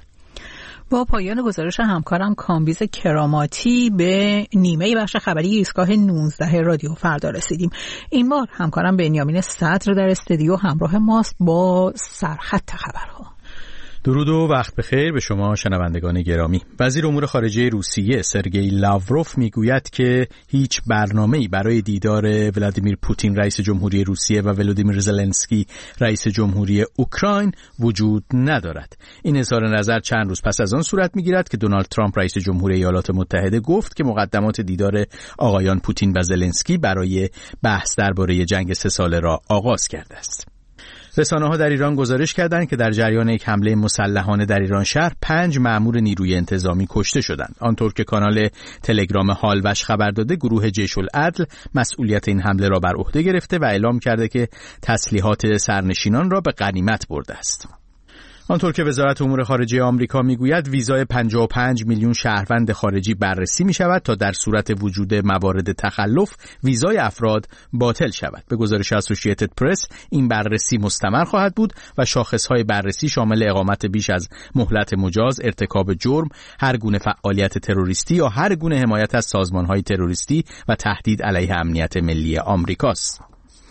با پایان گزارش همکارم کامبیز کراماتی به نیمه بخش خبری ایستگاه نوزده رادیو فردا رسیدیم. این بار همکارم بنیامین صدر در استودیو همراه ماست با سرخط خبرها. درود و وقت بخیر به شما شنوندگان گرامی. وزیر امور خارجه روسیه سرگئی لاوروف میگوید که هیچ برنامه‌ای برای دیدار ولادیمیر پوتین رئیس جمهوری روسیه و ولودیمیر زلنسکی رئیس جمهوری اوکراین وجود ندارد. این اظهار نظر چند روز پس از آن صورت میگیرد که دونالد ترامپ رئیس جمهوری ایالات متحده گفت که مقدمات دیدار آقایان پوتین و زلنسکی برای بحث درباره جنگ سه ساله را آغاز کرده است. رسانه‌ها در ایران گزارش کردند که در جریان یک حمله مسلحانه در ایران شهر پنج مأمور نیروی انتظامی کشته شدند. آنطور که کانال تلگرام هالوش خبر داده، گروه جیش العدل مسئولیت این حمله را بر عهده گرفته و اعلام کرده که تسلیحات سرنشینان را به غنیمت برده است. آنطور که وزارت امور خارجه آمریکا میگوید ویزای پنجاه و پنج میلیون شهروند خارجی بررسی می شود تا در صورت وجود موارد تخلف ویزای افراد باطل شود. به گزارش اسوسییتد پرس این بررسی مستمر خواهد بود و شاخصهای بررسی شامل اقامت بیش از مهلت مجاز، ارتکاب جرم، هر گونه فعالیت تروریستی یا هر گونه حمایت از سازمانهای تروریستی و تهدید علیه امنیت ملی آمریکاست.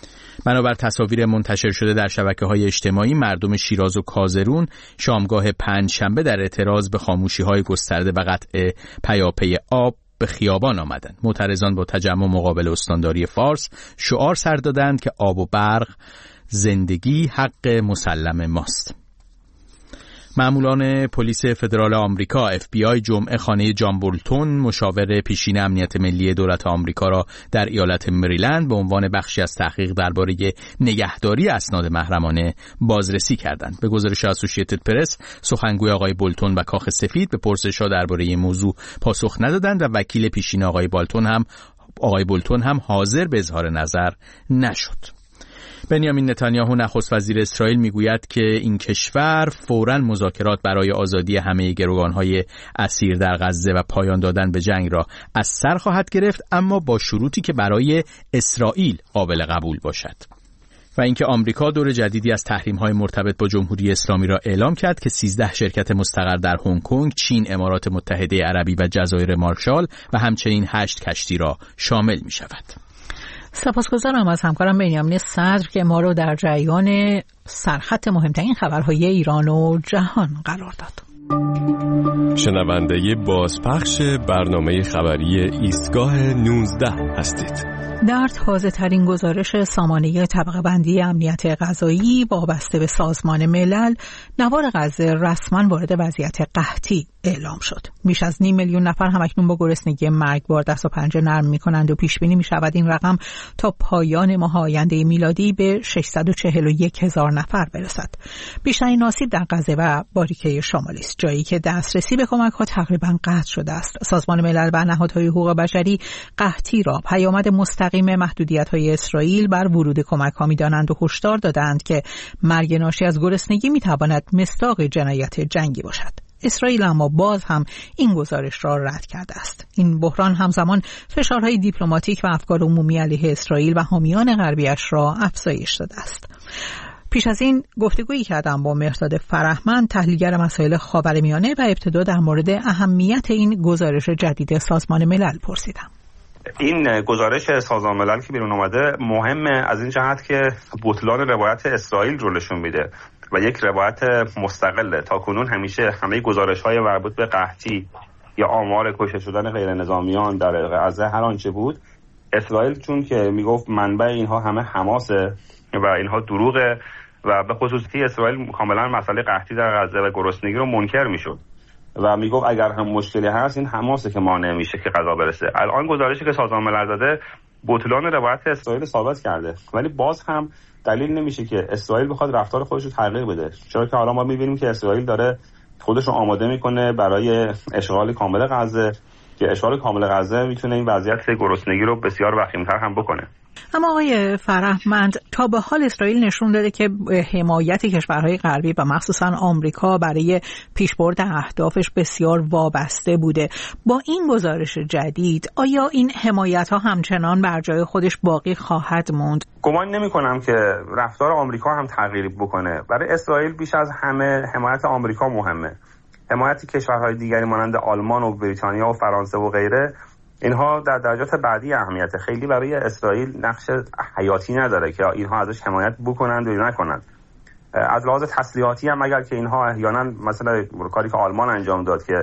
بنابر تصاویر منتشر شده در شبکه‌های اجتماعی، مردم شیراز و کازرون شامگاه پنجشنبه در اعتراض به خاموشی‌های گسترده و قطع پیاپی آب به خیابان آمدند. معترضان با تجمع مقابل استانداری فارس شعار سر دادند که آب و برق زندگی حق مسلم ماست. مأموران پلیس فدرال آمریکا اف بی آی جمعه خانه جان بولتون مشاور پیشین امنیت ملی دولت آمریکا را در ایالت مریلند به عنوان بخشی از تحقیق درباره نگهداری اسناد محرمانه بازرسی کردند. به گزارش اسوسییتد پرس سخنگوی آقای بولتون و کاخ سفید به پرسش‌ها درباره این موضوع پاسخ ندادند و وکیل پیشین آقای بولتون هم آقای بولتون هم حاضر به اظهار نظر نشد. بنیامین نتانیاهو نخست وزیر اسرائیل میگوید که این کشور فوراً مذاکرات برای آزادی همه گروگانهای اسیر در غزه و پایان دادن به جنگ را از سر خواهد گرفت، اما با شروطی که برای اسرائیل قابل قبول باشد. و اینکه آمریکا دور جدیدی از تحریم‌های مرتبط با جمهوری اسلامی را اعلام کرد که سیزده شرکت مستقر در هنگ کنگ، چین، امارات متحده عربی و جزایر مارشال و همچنین هشت کشتی را شامل می‌شود. سپاسگزارم از همکارم بنیامین صدر که ما رو در جریان سرخط مهمترین خبرهای ایران و جهان قرار داد. شنونده بازپخش برنامه خبری ایستگاه نوزده هستید. در تازه ترین گزارش سامانه طبقه بندی امنیت غذایی وابسته به سازمان ملل، نوار غزه رسما وارد وضعیت قحطی اعلام شد. بیش از نیم میلیون نفر همکنون با گرسنگی مرگبار دست و پنجه نرم می‌کنند و پیش بینی می‌شود این رقم تا پایان ماه آینده میلادی به ششصد و چهل و یک هزار نفر برسد. بیشترین آسیب در غزه و باریکه شمالی است، جایی که دسترسی به کمک‌ها تقریباً قطع شده است. سازمان ملل و نهادهای حقوق بشری قحطی را پیامد مستقیم محدودیت‌های اسرائیل بر ورود کمک‌ها می‌دانند و هشدار دادند که مرگ ناشی از گرسنگی می‌تواند مصداق جنایت جنگی باشد. اسرائیل اما باز هم این گزارش را رد کرده است. این بحران همزمان فشارهای دیپلماتیک و افکار عمومی علیه اسرائیل و حامیان غربیش را افزایش داده است. پیش از این گفتگویی کردم با مهرداد فرهمند، تحلیلگر مسائل خاورمیانه، و ابتدا در مورد اهمیت این گزارش جدید سازمان ملل پرسیدم. این گزارش سازمان ملل که بیرون اومده مهمه از این جهت که بطلان روایت اسرائیل رو نشون میده و یک روایت مستقله. تا کنون همیشه همه گزارش‌های مربوط به قحطی یا آمار کشته شدن غیر نظامیان در غزه هر آنچه بود، اسرائیل چون که میگفت منبع اینها همه حماسه و اینها دروغه و به خصوصی اسرائیل کاملا مسئله قحطی در غزه و گرسنگی رو منکر میشد و میگفت اگر هم مشکلی هست این حماسه که مانع میشه که غذا برسه. الان گزارشی که سازمان ملل داده بطلان روایت اسرائیل ثابت کرده، ولی باز هم دلیل نمیشه که اسرائیل بخواد رفتار خودش رو تغییر بده، چرا که حالا ما میبینیم که اسرائیل داره خودش رو آماده میکنه برای اشغال کامل غزه که اشغال کامل غزه میتونه این وضعیت گرسنگی رو بسیار وخیم‌تر هم بکنه. اما آقای فرهمند، تا به حال اسرائیل نشون داده که حمایت کشورهای غربی و مخصوصا آمریکا برای پیشبرد اهدافش بسیار وابسته بوده. با این گزارش جدید آیا این حمایت ها همچنان بر جای خودش باقی خواهد موند؟ گمان نمی کنم که رفتار آمریکا هم تغییری بکنه. برای اسرائیل بیش از همه حمایت آمریکا مهمه. حمایت کشورهای دیگری مانند آلمان و بریتانیا و فرانسه و غیره، اینها در درجات بعدی اهمیت، خیلی برای اسرائیل نقش حیاتی نداره که اینها ازش حمایت بکنند و نکنند. از لحاظ تسلیحاتی هم اگر که اینها احیانا مثلا کاری که آلمان انجام داد که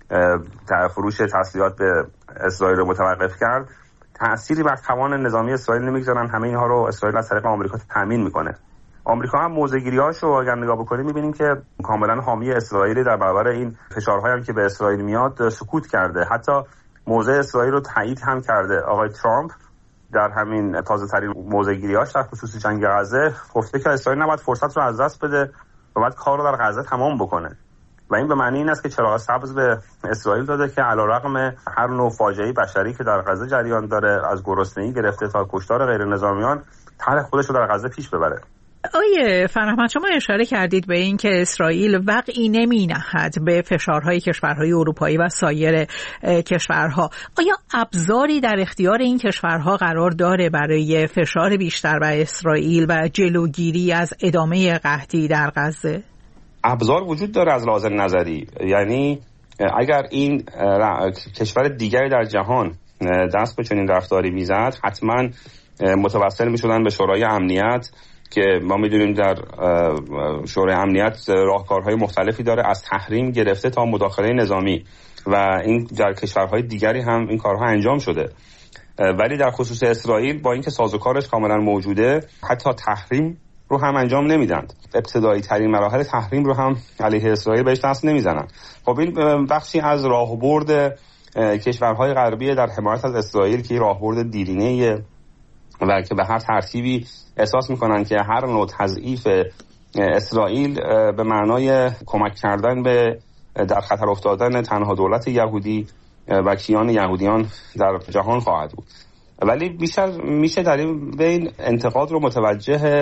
فروش تسلیحات به اسرائیل رو متوقف کرد، تأثیری بر توان نظامی اسرائیل نمیگذارن. همه اینها رو اسرائیل از طریق آمریکا تامین میکنه. آمریکا هم موضع‌گیری‌هاشو اگر نگاه بکنیم می‌بینیم که کاملا حامی اسرائیل در برابر این فشارهایی هم که به اسرائیل میاد سکوت کرده. حتی موضع اسرائیل رو تایید هم کرده. آقای ترامپ در همین تازه‌ترین موضع‌گیری‌هاش در خصوص جنگ غزه گفته که اسرائیل نباید فرصت رو از دست بده و باید کار رو در غزه تمام بکنه. و این به معنی این است که چراغ سبز به اسرائیل داده که علیرغم هر نوع فاجعه بشری که در غزه جریان داره، از گرسنگی گرفته تا کشتار غیر نظامیان، طرح خودش رو در غزه پیش ببره. آیه فرهمند، شما اشاره کردید به این که اسرائیل وقعی نمی نهد به فشارهای کشورهای اروپایی و سایر کشورها. آیا ابزاری در اختیار این کشورها قرار داره برای فشار بیشتر بر اسرائیل و جلوگیری از ادامه قحطی در غزه؟ ابزار وجود داره از لحاظ نظری. یعنی اگر این کشور دیگری در جهان دست به چنین رفتاری میزد، حتما متوسل میشدن به شورای امنیت که ما میدونیم در شورای امنیت راهکارهای مختلفی داره، از تحریم گرفته تا مداخله نظامی، و این در کشورهای دیگری هم این کارها انجام شده. ولی در خصوص اسرائیل با اینکه سازوکارش کاملا موجوده، حتی تحریم رو هم انجام نمیدند. ابتدایی ترین مراحل تحریم رو هم علیه اسرائیل بهش دست نمیزنن. خب این بخشی از راهبرد کشورهای غربی در حمایت از اسرائیل که راهبرد دیرینه‌ایه و که به هر ترتیبی احساس میکنن که هر نوع تضعیف اسرائیل به معنای کمک کردن به در خطر افتادن تنها دولت یهودی و کیان یهودیان در جهان خواهد بود. ولی بیشتر میشه در این بین انتقاد رو متوجه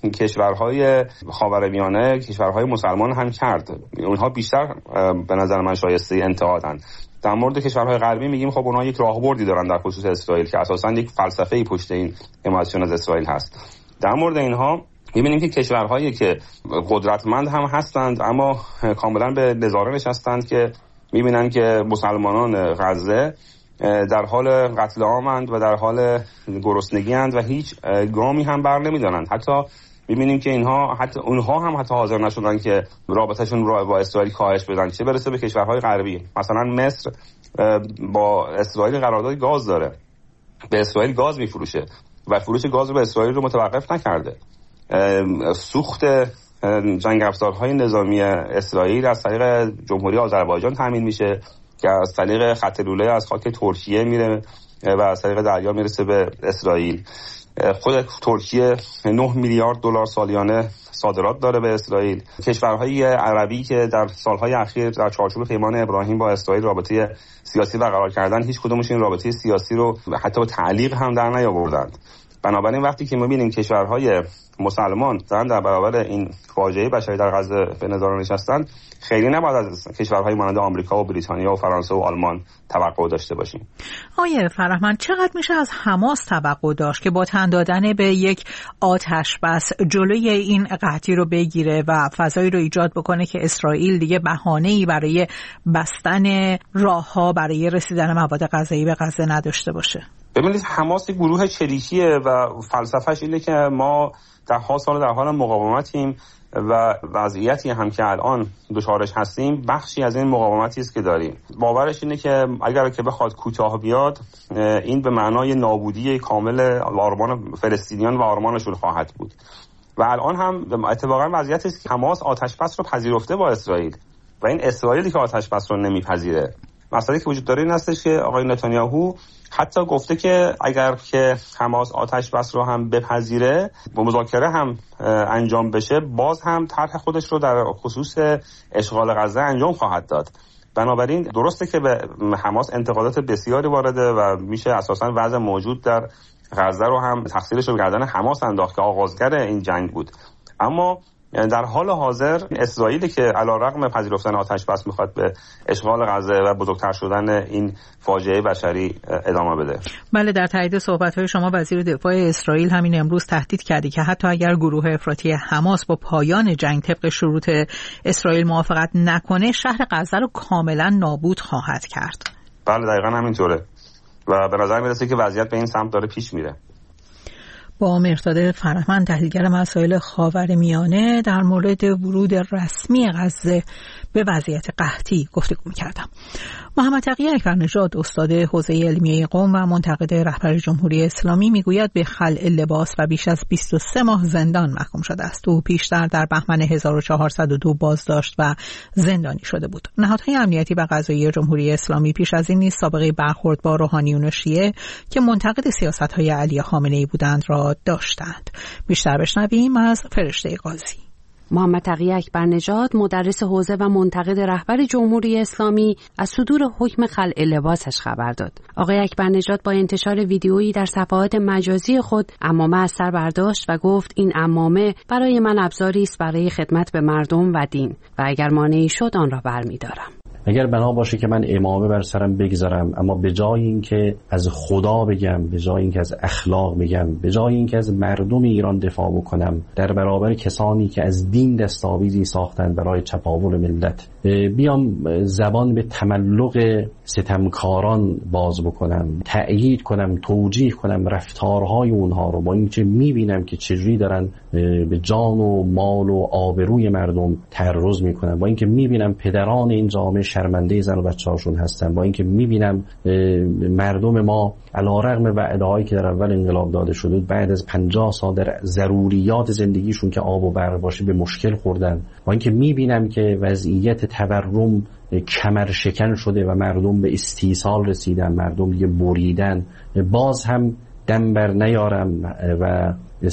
کشورهای خاورمیانه، کشورهای مسلمان هم کرد. اونها بیشتر به نظر من شایسته انتقادن. در مورد کشورهای غربی میگیم خب اونها یک راهبردی دارن در خصوص اسرائیل که اساساً یک فلسفه‌ای پشت این حمایتشون از اسرائیل هست. در مورد اینها میبینیم که کشورهایی که قدرتمند هم هستند اما کاملا به نظاره نشستند که میبینن که مسلمانان غزه در حال قتل عامند و در حال گرسنگی اند و هیچ گامی هم بر نمیدارند. حتی می‌بینیم که اینها حتی اونها هم حتی حاضر نشدن که رابطه‌شون رو با اسرائیل کاهش بدن، چه برسه به کشورهای غربی. مثلا مصر با اسرائیل قرارداد گاز داره، به اسرائیل گاز میفروشه و فروش گاز رو به اسرائیل رو متوقف نکرده. سوخت جنگ افزارهای نظامی اسرائیل از طریق جمهوری آذربایجان تامین میشه که از طریق خط لوله از خاک ترکیه میره و از طریق دریا میرسه به اسرائیل. خود ترکیه نه میلیارد دلار سالیانه صادرات داره به اسرائیل. کشورهای عربی که در سالهای اخیر در چارچوب پیمان ابراهیم با اسرائیل رابطه سیاسی برقرار کردن، هیچ کدومش این رابطه سیاسی رو حتی به تعلیق هم در نیاوردند. بنابراین وقتی که می‌بینیم کشورهای مسلمان دارن در برابر این فاجعه بشری در غزه به نظر نشستن، خیلی نباید از کشورهای مانند آمریکا و بریتانیا و فرانسه و آلمان توقع داشته باشیم. آیه فرهمند، چقدر میشه از حماس توقع داشت که با تن دادن به یک آتش بس جلوی این قحطی رو بگیره و فضایی رو ایجاد بکنه که اسرائیل دیگه بهانه‌ای برای بستن راه‌ها برای رسیدن مواد غذایی به غزه نداشته باشه؟ ببینید، حماس یک گروه چریکیه و فلسفهش اینه که ما ده ها سال در حال مقاومتیم و وضعیتی هم که الان دچارش هستیم بخشی از این مقاومتی است که داریم. باورش اینه که اگر که بخواد کوتاه بیاد، این به معنای نابودی کامل آرمان فلسطینیان و آرمانشون خواهد بود. و الان هم اتفاقا وضعیتی است که حماس آتش بس رو پذیرفته با اسرائیل و این اسرائیلی که آتش بس رو نمیپذیره. مسئله که وجود داره این هستش که آقای نتانیاهو حتی گفته که اگر که حماس آتش بس رو هم بپذیره و مذاکره هم انجام بشه، باز هم طرح خودش رو در خصوص اشغال غزه انجام خواهد داد. بنابراین درسته که به حماس انتقادات بسیاری وارده و میشه اساساً وضع موجود در غزه رو هم تقصیرش رو گردن حماس انداخت که آغازگر این جنگ بود. اما در حال حاضر اسرائیل که علیرغم پذیرفتن آتش بس میخواد به اشغال غزه و بزرگتر شدن این فاجعه بشری ادامه بده. بله، در تایید صحبت‌های شما وزیر دفاع اسرائیل همین امروز تهدید کرده که حتی اگر گروه افراطی حماس با پایان جنگ طبق شروط اسرائیل موافقت نکنه، شهر غزه رو کاملا نابود خواهد کرد. بله دقیقاً همینطوره و به نظر میرسه که وضعیت به این سمت داره پیش میره. با مرداد فرهمند، تحلیلگر مسائل خاورمیانه، در مورد ورود رسمی غزه به وضعیت قحطی گفتگو کردم. محمد تقی اکبرنژاد، استاد حوزه علمیه قم و منتقد رهبر جمهوری اسلامی، میگوید به خلع لباس و بیش از بیست و سه ماه زندان محکوم شده است. او پیشتر در بهمن هزار و چهارصد و دو بازداشت و زندانی شده بود. نهادهای امنیتی و قضایی جمهوری اسلامی پیش از این نیز سابقه برخورد با روحانیون شیعه که منتقد سیاست‌های علی خامنه‌ای بودند را داشتند. بیشتر بشنویم از فرشته قاضی. محمد تقی اکبرنژاد، مدرس حوزه و منتقد رهبر جمهوری اسلامی، از صدور حکم خلع لباسش خبر داد. آقای اکبرنژاد با انتشار ویدیویی در صفحات مجازی خود عمامه از سر برداشت و گفت این عمامه برای من ابزاری است برای خدمت به مردم و دین و اگر مانعی شد آن را برمی‌دارم. اگر بنا باشه که من امامه بر سرم بگذارم، اما به جای اینکه از خدا بگم، به جای اینکه از اخلاق بگم، به جای اینکه از مردم ایران دفاع بکنم در برابر کسانی که از دین دستاویزی ساختن برای چپاول ملت، بیام زبان به تملق ستمکاران باز بکنم، تأیید کنم، توجیه کنم رفتارهای اونها رو، با اینکه میبینم که چجوری دارن به جان و مال و آبروی مردم تعرض میکنن، با اینکه میبینم پدران این جامعه شرمنده زن و بچه‌هاشون هستن، با اینکه میبینم مردم ما علیرغم وعده‌هایی که در اول انقلاب داده شده بعد از پنجاه سال در ضروریات زندگیشون که آب و برق باشه به مشکل خوردن، با اینکه میبینم که وضعیت تورم کمر شکن شده و مردم به استیصال رسیدن، مردم دیگه بریدن، باز هم دم بر نیارم و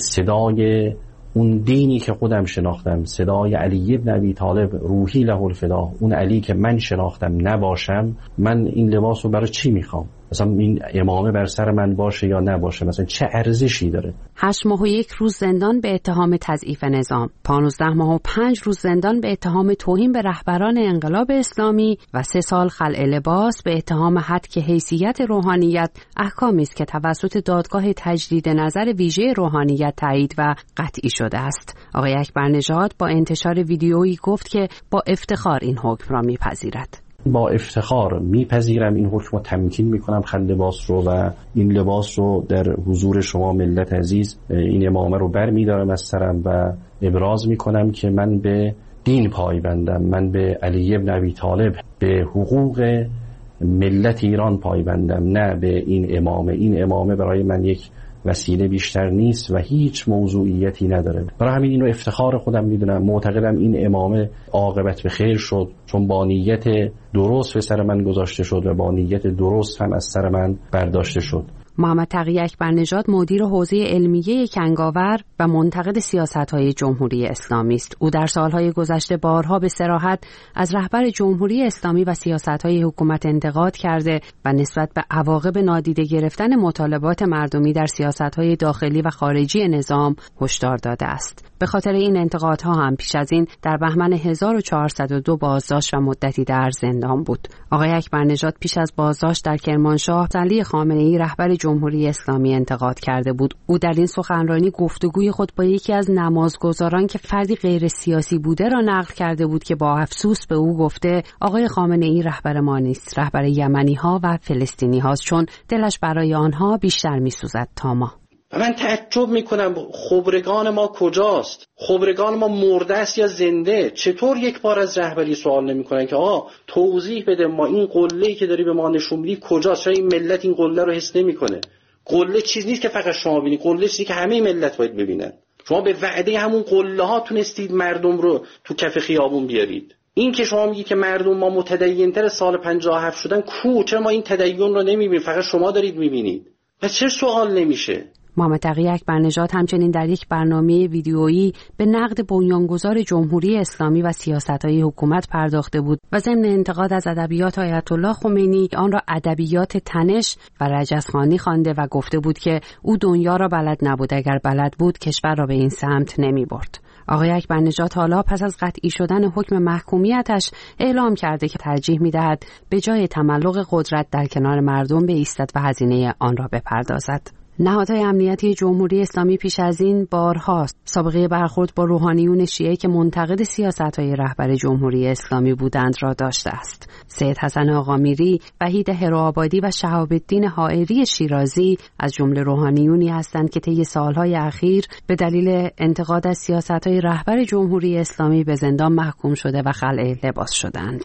صدای اون دینی که خودم شناختم، صدای علی ابن ابی طالب روحی له الفدا، اون علی که من شناختم نباشم، من این لباس رو برای چی میخوام؟ مثلا این امامه بر سر من باشه یا نباشه، مثلا چه ارزشی داره؟ هشت ماه و یک روز زندان به اتهام تضعیف نظام، پانزده ماه و پنج روز زندان به اتهام توهین به رهبران انقلاب اسلامی و سه سال خلع لباس به اتهام هتک حیثیت روحانیت، احکامی است که توسط دادگاه تجدید نظر ویژه روحانیت تایید و قطعی شده است. آقای اکبرنژاد با انتشار ویدیویی گفت که با افتخار این حکم را میپذیرد. با افتخار میپذیرم این حکم رو، تمکین میکنم خلع لباس رو و این لباس رو در حضور شما ملت عزیز این امامه رو بر میدارم از سرم و ابراز میکنم که من به دین پایبندم، من به علی ابن ابی طالب، به حقوق ملت ایران پایبندم، نه به این امامه. این امامه برای من یک وسیله بیشتر نیست و هیچ موضوعیتی نداره. برای همین اینو افتخار خودم میدونم. معتقدم این امامه عاقبت به خیر شد، چون با نیت درست به سر من گذاشته شد و با نیت درست هم از سر من برداشته شد. محمد تقی اکبرنژاد مدیر حوزه علمیه کنگاور و منتقد سیاست‌های جمهوری اسلامی است. او در سالهای گذشته بارها به صراحت از رهبر جمهوری اسلامی و سیاست‌های حکومت انتقاد کرده و نسبت به عواقب نادیده گرفتن مطالبات مردمی در سیاست‌های داخلی و خارجی نظام هشدار داده است. به خاطر این انتقادها هم پیش از این در بهمن هزار و چهارصد و دو بازداشت و مدتی در زندان بود. آقای اکبرنژاد پیش از بازداشت در کرمانشاه علی خامنه‌ای رهبر جمهوری اسلامی انتقاد کرده بود. او در این سخنرانی گفتگوی خود با یکی از نمازگزاران که فردی غیر سیاسی بوده را نقل کرده بود که با افسوس به او گفته آقای خامنه‌ای رهبر ما نیست، رهبر یمنی‌ها و فلسطینی‌هاست، چون دلش برای آنها بیشتر می‌سوزد تا ما. من تعجب میکنم خبرگان ما کجاست؟ خبرگان ما مرده است یا زنده؟ چطور یک بار از رهبری سوال نمیکنن که آقا توضیح بده، ما این قله‌ای که داری به ما نشون میدی کجاست؟ چرا این ملت این قله رو حس نمیکنه؟ قله چیز نیست که فقط شما ببینید، قله چیزی که همه ملت باید ببینن. شما به وعده همون قله ها تونستید مردم رو تو کف خیابون بیارید. این که شما میگی که مردم ما متدین‌تر سال پنجاه و هفت شدن، کو چرا ما این تدین رو نمیبینیم؟ فقط شما دارید میبینید. پس چه سوال نمیشه؟ محمد تقی اکبرنژاد همچنین در یک برنامه ویدیویی به نقد بنیانگذار جمهوری اسلامی و سیاست‌های حکومت پرداخته بود و ضمن انتقاد از ادبیات آیت الله خمینی آن را ادبیات تنش و رجزخوانی خوانده و گفته بود که او دنیا را بلد نبود، اگر بلد بود کشور را به این سمت نمی‌برد. آقای اکبرنژاد حالا پس از قطعی شدن حکم محکومیتش اعلام کرده که ترجیح می‌دهد به جای تملق قدرت در کنار مردم بایستد و هزینه آن را بپردازد. نهادهای امنیتی جمهوری اسلامی پیش از این بارها سابقه برخورد با روحانیون شیعه که منتقد سیاست‌های رهبر جمهوری اسلامی بودند را داشته است. سید حسن آقامیری، وحید هرآبادی و شهاب الدین حائری شیرازی از جمله روحانیونی هستند که طی سالهای اخیر به دلیل انتقاد از سیاست‌های رهبر جمهوری اسلامی به زندان محکوم شده و خلع لباس شدند.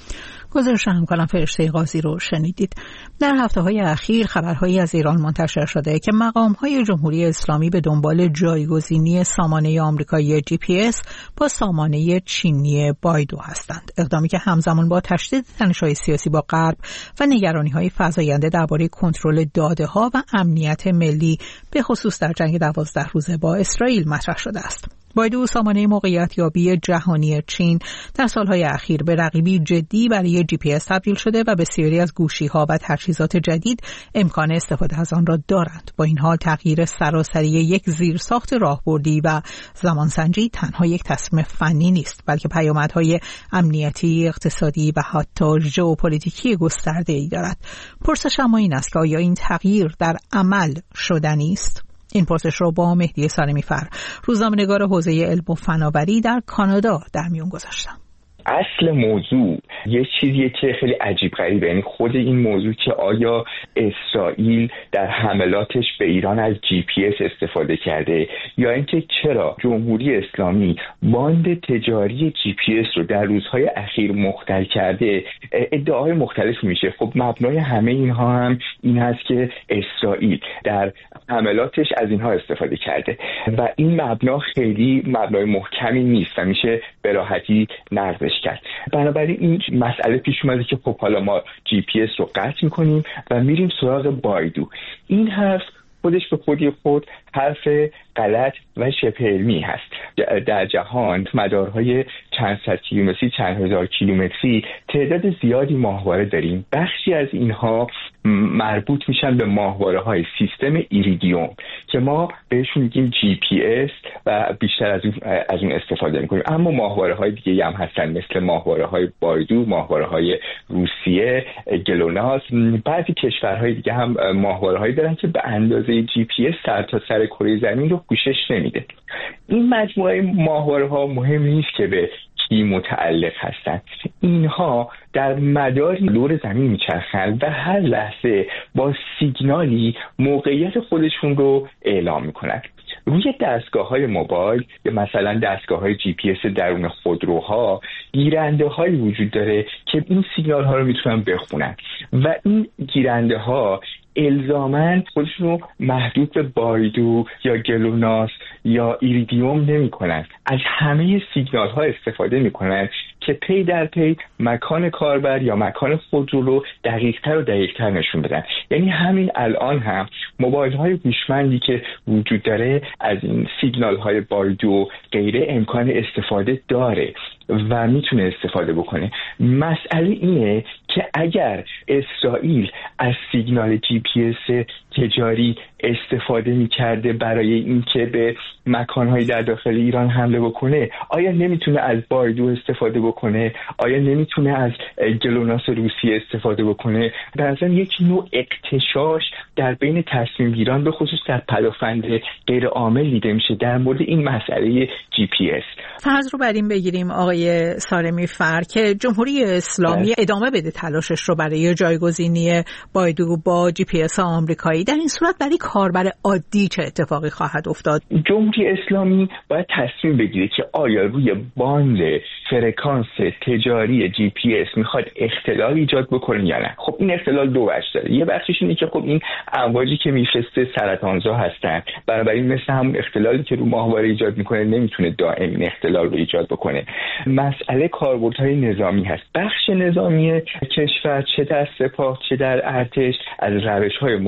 گزارش همکارم فرشته قاضی رو شنیدید. در هفته‌های اخیر خبرهایی از ایران منتشر شده که مقام‌های جمهوری اسلامی به دنبال جایگزینی سامانه آمریکایی جی پی اس با سامانه چینی بایدو هستند. اقدامی که همزمان با تشدید تنش‌های سیاسی با غرب و نگرانی‌های فزاینده درباره کنترل داده‌ها و امنیت ملی به خصوص در جنگ دوازده روزه با اسرائیل مطرح شده است. بایدو سامانه موقعیت‌یابی جهانی چین در سالهای اخیر به رقیبی جدی برای جی پی اس تبدیل شده و بسیاری از گوشی‌ها و تجهیزات جدید امکان استفاده از آن را دارند. با این حال تغییر سراسری یک زیرساخت راهبردی و زمانسنجی تنها یک تصمیم فنی نیست، بلکه پیامدهای امنیتی، اقتصادی و حتی ژئوپلیتیکی گسترده‌ای دارد. پرسش اما این است که آیا این تغییر در عمل شدنی است؟ این پرسش رو با مهدی سالمی‌فر، روزنامه‌نگار حوزه علم و فناوری در کانادا در میون گذاشتم. اصل موضوع یه چیزیه که خیلی عجیب غریبه، یعنی خود این موضوع که آیا اسرائیل در حملاتش به ایران از جی پی اس استفاده کرده یا اینکه چرا جمهوری اسلامی باند تجاری جی پی اس رو در روزهای اخیر مختل کرده. ادعای مختلف میشه. خب مبنای همه اینها هم این هست که اسرائیل در حملاتش از اینها استفاده کرده و این مبنا خیلی مبنای محکمی نیست و میشه به راحتی نقضش کرد. بنابراین این مسئله پیش اومده که خب حالا ما جی پی اس رو قطع میکنیم و میریم سراغ بایدو. این حرف خودش به خودی خود حرف غلط و شبه علمی هست. در جهان مدارهای چند صد کیلومتری، چند هزار کیلومتری تعداد زیادی ماهواره داریم. بخشی از اینها مربوط میشن به ماهواره های سیستم ایریدیوم که ما بهشون میگیم جی پی اس و بیشتر از اون از اون استفاده میکنیم. اما ماهواره های دیگه هم هستن، مثل ماهواره های بایدو، ماهواره های روسیه، گلوناس. بعضی کشورهای دیگه هم ماهواره هایی دارن که به اندازه جی پی اس سر تا سر کره زمین رو پوشش نمیده. این مجموعه ماهواره ها مهم نیست که به کی متعلق هستند. اینها در مدار دور زمین میچرخند و هر لحظه با سیگنالی موقعیت خودشون رو اعلام میکنند. روی دستگاه‌های موبایل یا مثلا دستگاه‌های جی پی اس درون خودروها گیرنده‌هایی وجود داره که این سیگنال‌ها رو میتونن بخونن و این گیرنده‌ها الزاماً خودشون رو محدود به بایدو یا گلوناس یا ایریدیوم نمی کنن. از همه سیگنال ها استفاده می کنن که پی در پی مکان کاربر یا مکان خودرو رو دقیق‌تر و دقیق‌تر نشون بدن. یعنی همین الان هم موبایل های هوشمندی که وجود داره از این سیگنال های بایدو و غیره امکان استفاده داره و میتونه استفاده بکنه. مسئله اینه که اگر اسرائیل از سیگنال جی پی اس تجاری استفاده میکرده برای اینکه به مکانهایی در داخل ایران حمله بکنه، آیا نمیتونه از بایدو استفاده بکنه؟ آیا نمیتونه از گلوناس روسیه استفاده بکنه؟ در اصلا یک نوع اغتشاش در بین تصمیم گیران به خصوص در پدافند غیر عامل دیده میشه در مورد این مسئله جی پی اس. فرض رو بر این بگیریم آقای سالمی‌فر که جمهوری اسلامی ده. ادامه بده تلاشش رو برای جایگزینی بایدو با جی پی اس آمریکایی، در این صورت برای کاربر عادی چه اتفاقی خواهد افتاد؟ جمهوری اسلامی باید تصمیم بگیره که آیا روی باند فرکانس تجاری جی پی اس میخواد اختلال ایجاد بکنه یا نه. خب این اختلال دو بخش داره. یه بخشش اینه که خب این امواجی که میفرسته سرطانزا هستن، بنابراین مثل همون اختلالی که رو ماهواره ایجاد میکنه نمیتونه دائم این اختلال رو ایجاد بکنه. مسئله کاربردهای نظامی هست. بخش نظامی کشور چه در سپاه چه در ارتش از روش‌های مختلفی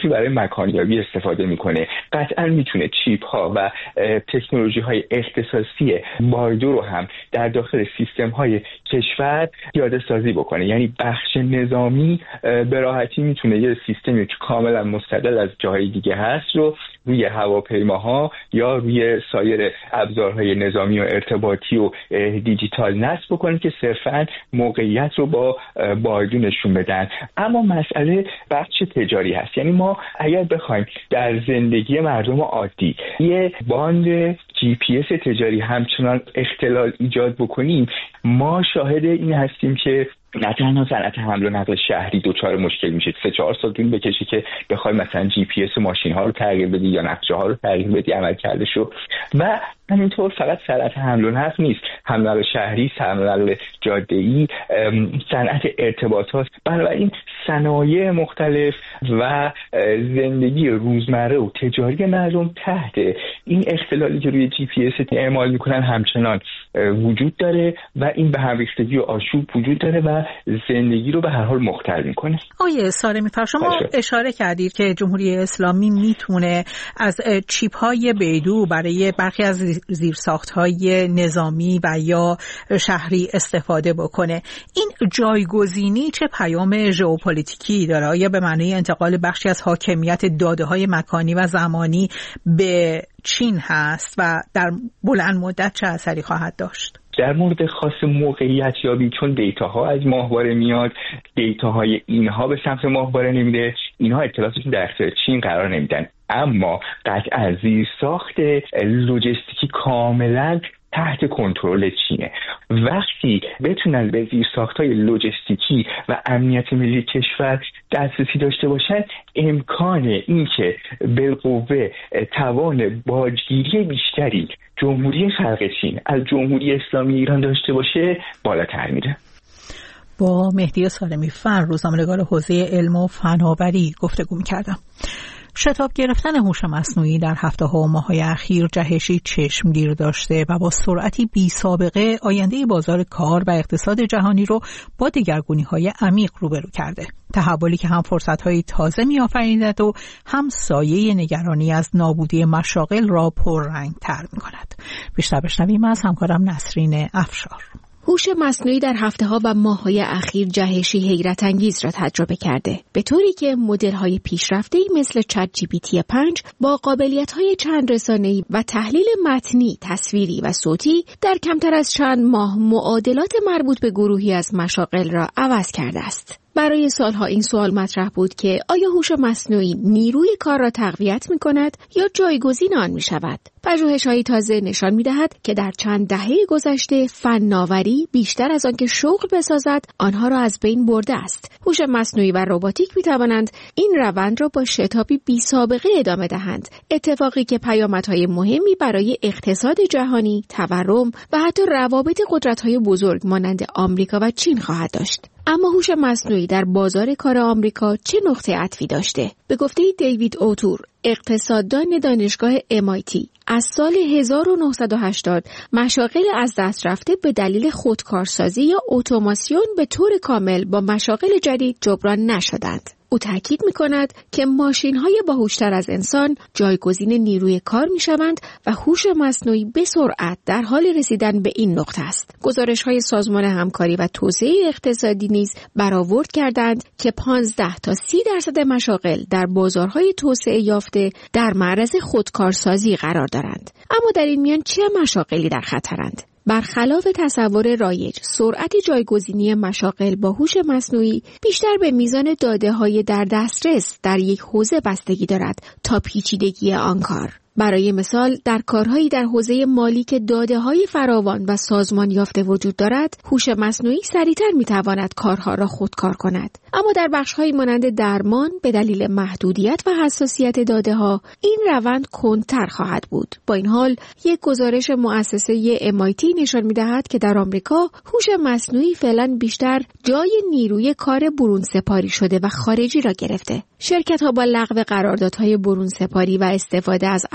که برای مکانیابی استفاده میکنه قطعا میتونه چیپ ها و تکنولوژی های اختصاصی باردو رو هم در داخل سیستم های کشور پیاده سازی بکنه. یعنی بخش نظامی به راحتی میتونه یه سیستمی که کاملا مستقل از جاهای دیگه هست رو روی هواپیماها یا روی سایر ابزارهای نظامی و ارتباطی و دیجیتال نصب بکنه که صرفاً موقعیت رو با باردو نشون بدن. اما مسئله بخش تجاری هست. یعنی ما اگر بخوایم در زندگی مردم عادی یه باند جی پی اس تجاری همچنان اختلال ایجاد بکنیم، ما شاهد این هستیم که نه تنها صنعت حمل و نقل شهری دچار مشکل میشه، سه چهار سال طول بکشه که بخوای مثلا جی پی اس ماشین ها رو تغییر بدی یا نقشه ها رو تغییر بدی عمل کرده شو. و همینطور فقط صنعت حمل و نقل نیست، حمل و نقل شهری، حمل و نقل جاده‌ای، صنعت ارتباطات. بنابراین صنایع مختلف و زندگی روزمره و تجاری مردم تحت این اختلالی که روی جی پی اس اعمال میکنن همچنان وجود داره و این به هم ریختگی و آشوب وجود داره و زندگی رو به هر حال مختل میکنه. آیه سارمی فر، شما اشاره کردید که جمهوری اسلامی میتونه از چیپ های بیدو برای برخی از زیرساخت های نظامی و یا شهری استفاده بکنه. این جایگزینی چه پیام ژئوپلیتیکی داره؟ آیا به معنی انتقال بخشی از حاکمیت داده های مکانی و زمانی به چین هست و در بلند مدت چه اثری خواهد داشت؟ در مورد خاص موقعیت یابی، چون دیتاها از ماهواره میاد، دیتاهای اینها به سمت ماهواره نمیده، اینها اطلاعاتشون در اختیار چین قرار نمیدن. اما قطعا زیرساخت لوجستیکی کاملا تحت کنترل چینه. وقتی بتونن به زیرساخت‌های لوجستیکی و امنیت ملی کشور دسترسی داشته باشن، امکان این که بالقوه توان باجگیری بیشتری جمهوری خلق چین از جمهوری اسلامی ایران داشته باشه بالاتر میره. با مهدی سالمی فر، روزنامه‌نگار حوزه علم و فناوری گفتگو می‌کردم. شتاب گرفتن هوش مصنوعی در هفته‌ها و ماه‌های اخیر جهشی چشمگیر داشته و با سرعتی بی سابقه آینده بازار کار و اقتصاد جهانی رو با دگرگونی‌های عمیق روبرو کرده. تحولی که هم فرصت‌های تازه می‌آفریند و هم سایه نگرانی از نابودی مشاغل را پررنگ‌تر می‌کند. بیشتر بشنویم از همکارم نسرین افشار. هوش مصنوعی در هفته‌ها و ماه‌های اخیر جهشی حیرت انگیز را تجربه کرده، به طوری که مدل‌های پیشرفته‌ای مثل چت جی پی تی پنج با قابلیت‌های چند رسانه‌ای و تحلیل متنی، تصویری و صوتی در کمتر از چند ماه معادلات مربوط به گروهی از مشاغل را عوض کرده است. برای سالها این سوال مطرح بود که آیا هوش مصنوعی نیروی کار را تقویت می‌کند یا جایگزین آن می‌شود؟ پژوهش‌های تازه نشان می‌دهد که در چند دهه گذشته فناوری بیشتر از آن که شغل بسازد آنها را از بین برده است. هوش مصنوعی و روباتیک می‌توانند این روند را با شتابی بی‌سابقه ادامه دهند، اتفاقی که پیامدهای مهمی برای اقتصاد جهانی، تورم و حتی روابط قدرت‌های بزرگ مانند آمریکا و چین خواهد داشت. اما هوش مصنوعی در بازار کار آمریکا چه نقطه عطفی داشته؟ به گفته دیوید اوتور، اقتصاددان دانشگاه ام آی تی، از سال هزار و نهصد و هشتاد مشاغل از دست رفته به دلیل خودکارسازی یا اتوماسیون به طور کامل با مشاغل جدید جبران نشدند. او تاکید می‌کند که ماشین‌های باهوش‌تر از انسان جایگزین نیروی کار می‌شوند و هوش مصنوعی به سرعت در حال رسیدن به این نقطه است. گزارش‌های سازمان همکاری و توسعه اقتصادی نیز برآورد کردند که پانزده تا سی درصد مشاغل در بازارهای توسعه یافته در معرض خودکارسازی قرار دارند. اما در این میان چه مشاغلی در خطرند؟ برخلاف تصور رایج، سرعت جایگزینی مشاغل با هوش مصنوعی بیشتر به میزان داده‌های در دسترس در یک حوزه بستگی دارد تا پیچیدگی آن کار. برای مثال در کارهایی در حوزه مالی که داده‌های فراوان و سازمان یافته وجود دارد، هوش مصنوعی سریعتر می‌تواند کارها را خودکار کند. اما در بخش‌هایی مانند درمان به دلیل محدودیت و حساسیت داده‌ها این روند کندتر خواهد بود. با این حال یک گزارش مؤسسه ام آی تی نشان می‌دهد که در آمریکا هوش مصنوعی فعلا بیشتر جای نیروی کار برون سپاری شده و خارجی را گرفته. شرکت‌ها با لغو قراردادهای برون سپاری و استفاده از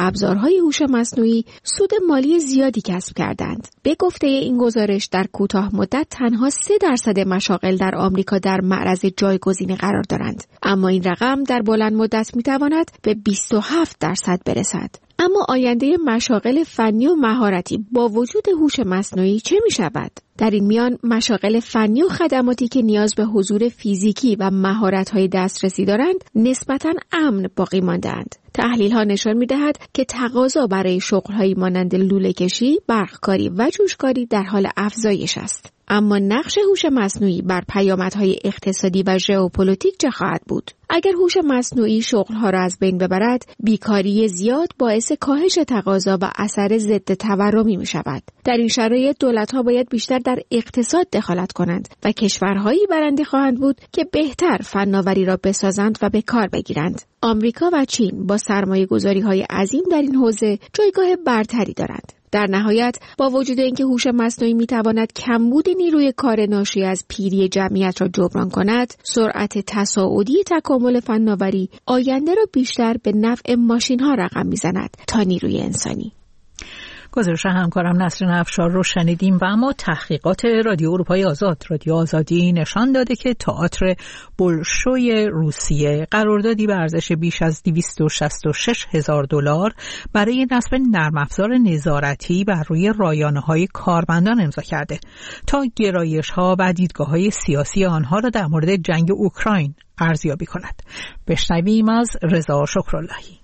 ابزارهای هوش مصنوعی سود مالی زیادی کسب کردند. به گفته این گزارش در کوتاه مدت تنها سه درصد مشاغل در آمریکا در معرض جایگزینی قرار دارند، اما این رقم در بلند مدت میتواند به بیست و هفت درصد برسد. اما آینده مشاغل فنی و مهارتی با وجود هوش مصنوعی چه می شود؟ در این میان مشاغل فنی و خدماتی که نیاز به حضور فیزیکی و مهارت‌های دسترسی دارند نسبتاً امن باقی مانده‌اند. تحلیل‌ها نشان می‌دهد که تقاضا برای شغل‌هایی مانند لوله‌کشی، برقکاری و جوشکاری در حال افزایش است. اما نقش هوش مصنوعی بر پیامدهای اقتصادی و ژئوپلیتیک چه خواهد بود؟ اگر هوش مصنوعی شغل‌ها را از بین ببرد، بیکاری زیاد باعث کاهش تقاضا و اثر ضد تورمی می‌شود. در این شرایط دولت‌ها باید بیشتر در اقتصاد دخالت کنند و کشورهایی برنده خواهند بود که بهتر فناوری را بسازند و به کار بگیرند. آمریکا و چین با سرمایه‌گذاری‌های عظیم در این حوزه جایگاه برتری دارند. در نهایت با وجود اینکه هوش مصنوعی میتواند کمبود نیروی کار ناشی از پیری جمعیت را جبران کند، سرعت تصاعدی تکامل فناوری آینده را بیشتر به نفع ماشین‌ها رقم میزند تا نیروی انسانی. گزارش همکارم نسرین افشار رو شنیدیم. و اما تحقیقات رادیو اروپای آزاد رادیو آزادی نشان داده که تئاتر بولشوی روسیه قراردادی به ارزش بیش از دویست و شصت و شش هزار دلار برای نصب نرم افزار نظارتی بر روی رایانه‌های کارمندان امضا کرده تا گرایش‌ها و دیدگاه‌های سیاسی آنها را در مورد جنگ اوکراین ارزیابی کند. بشنویم از رضا شکراللهی.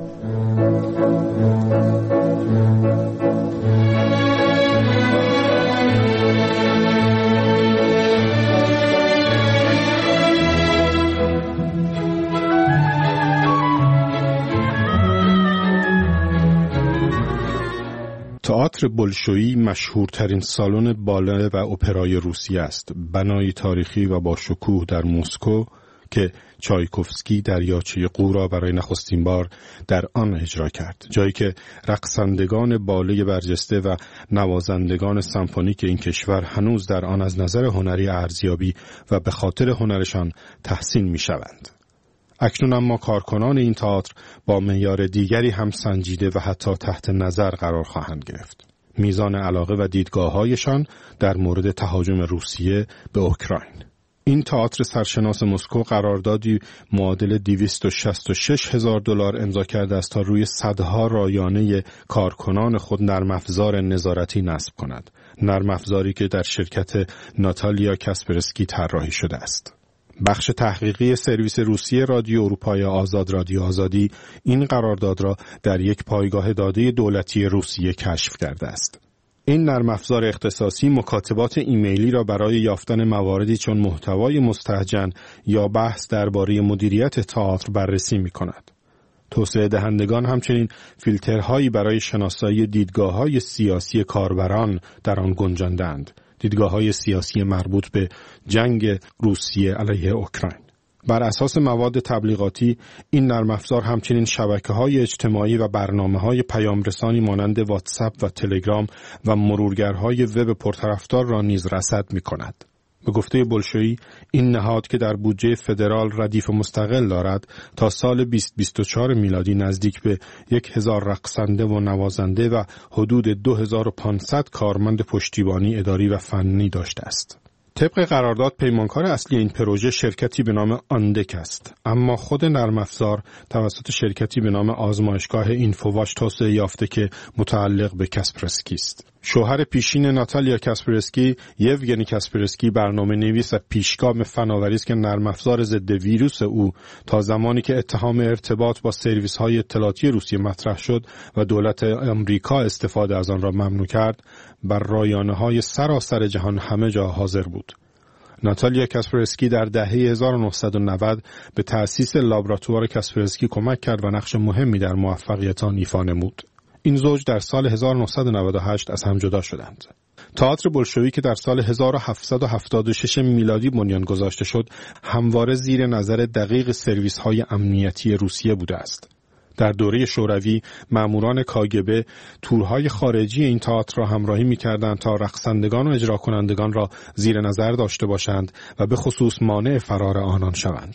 تئاتر بولشویی مشهورترین سالن باله و اپرای روسیه است. بنایی تاریخی و با شکوه در مسکو که چایکوفسکی دریاچه قو را برای نخستین بار در آن اجرا کرد، جایی که رقصندگان باله برجسته و نوازندگان سمفونیک این کشور هنوز در آن از نظر هنری ارزیابی و به خاطر هنرشان تحسین می شوند. اکنون اما کارکنان این تئاتر با معیار دیگری هم سنجیده و حتی تحت نظر قرار خواهند گرفت. میزان علاقه و دیدگاه‌هایشان در مورد تهاجم روسیه به اوکراین. این تئاتر سرشناس مسکو قراردادی معادل دویست و شصت و شش هزار دلار امضا کرده است تا روی صدها رایانه کارکنان خود نرم افزار نظارتی نصب کند. نرم افزاری که در شرکت ناتالیا کاسپرسکی طراحی شده است. بخش تحقیقی سرویس روسیه رادیو اروپای آزاد رادیو آزادی این قرارداد را در یک پایگاه داده دولتی روسیه کشف کرده است. این نرم افزار اختصاصی مکاتبات ایمیلی را برای یافتن مواردی چون محتوای مستهجن یا بحث درباره مدیریت تئاتر بررسی می‌کند. توسعه دهندگان همچنین فیلترهایی برای شناسایی دیدگاه‌های سیاسی کاربران در آن گنجانده‌اند. دیدگاه‌های سیاسی مربوط به جنگ روسیه علیه اوکراین. بر اساس مواد تبلیغاتی این نرم افزار همچنین شبکه‌های اجتماعی و برنامه‌های پیامرسانی مانند واتساپ و تلگرام و مرورگرهای وب پرطرفدار را نیز رصد می‌کند. به گفته بولشویی این نهاد که در بودجه فدرال ردیف مستقل دارد تا سال بیست بیست و چهار میلادی نزدیک به یک هزار رقصنده و نوازنده و حدود دو هزار و پانصد کارمند پشتیبانی اداری و فنی داشته است. طبق قرارداد پیمانکار اصلی این پروژه شرکتی به نام آندک است، اما خود نرم افزار توسط شرکتی به نام آزمایشگاه اینفوواچ توسعه یافته که متعلق به کاسپرسکی است. شوهر پیشین ناتالیا کاسپرسکی، یوگنی کاسپرسکی، برنامه نویس و پیشگام فناوری است که نرم افزار ضد ویروس او تا زمانی که اتهام ارتباط با سرویس های اطلاعاتی روسیه مطرح شد و دولت آمریکا استفاده از آن را ممنوع کرد، بر رایانه های سراسر جهان همه جا حاضر بود. ناتالیا کاسپرسکی در دهه هزار و نهصد و نود به تأسیس لابراتوار کاسپرسکی کمک کرد و نقش مهمی در موفقیت آن ایفا نمود. این زوج در سال هزار و نهصد و نود و هشت از هم جدا شدند. تئاتر بولشویی که در سال هزار و هفتصد و هفتاد و شش میلادی بنیان گذاشته شد، همواره زیر نظر دقیق سرویس‌های امنیتی روسیه بوده است. در دوره شوروی ماموران کاگبه تورهای خارجی این تئاتر را همراهی می‌کردند تا رقصندگان و اجرا کنندگان را زیر نظر داشته باشند و به خصوص مانع فرار آنان شوند.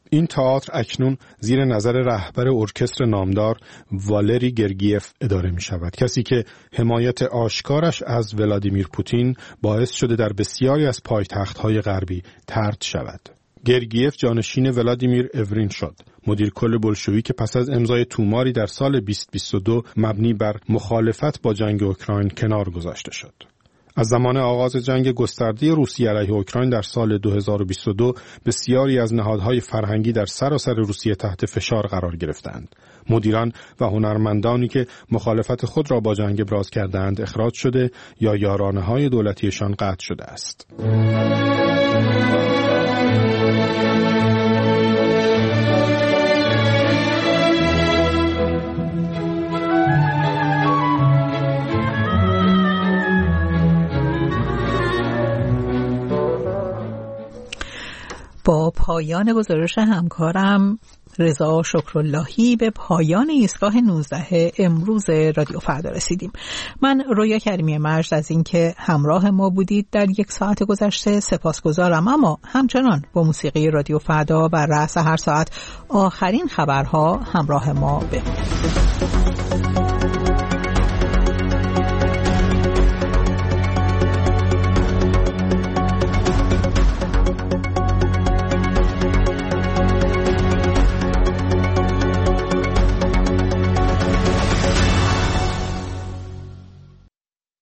این تئاتر اکنون زیر نظر رهبر ارکستر نامدار والری گرگیف اداره می شود، کسی که حمایت آشکارش از ولادیمیر پوتین باعث شده در بسیاری از پایتخت‌های غربی طرد شود. گرگیف جانشین ولادیمیر اورین شد، مدیر کل بولشویی که پس از امضای توماری در سال بیست بیست و دو مبنی بر مخالفت با جنگ اوکراین کنار گذاشته شد. از زمان آغاز جنگ گسترده روسیه علیه اوکراین در سال دو هزار و بیست و دو بسیاری از نهادهای فرهنگی در سراسر روسیه تحت فشار قرار گرفتند. مدیران و هنرمندانی که مخالفت خود را با جنگ ابراز کردند اخراج شده یا یارانه‌های دولتیشان قطع شده است. با پایان گزارش همکارم رضا شکراللهی به پایان ایستگاه نوزده امروز رادیو فردا رسیدیم. من رویا کریمی مجد از اینکه همراه ما بودید در یک ساعت گذشته سپاسگزارم، اما همچنان با موسیقی رادیو فردا بر رأس هر ساعت آخرین خبرها همراه ما بمونید.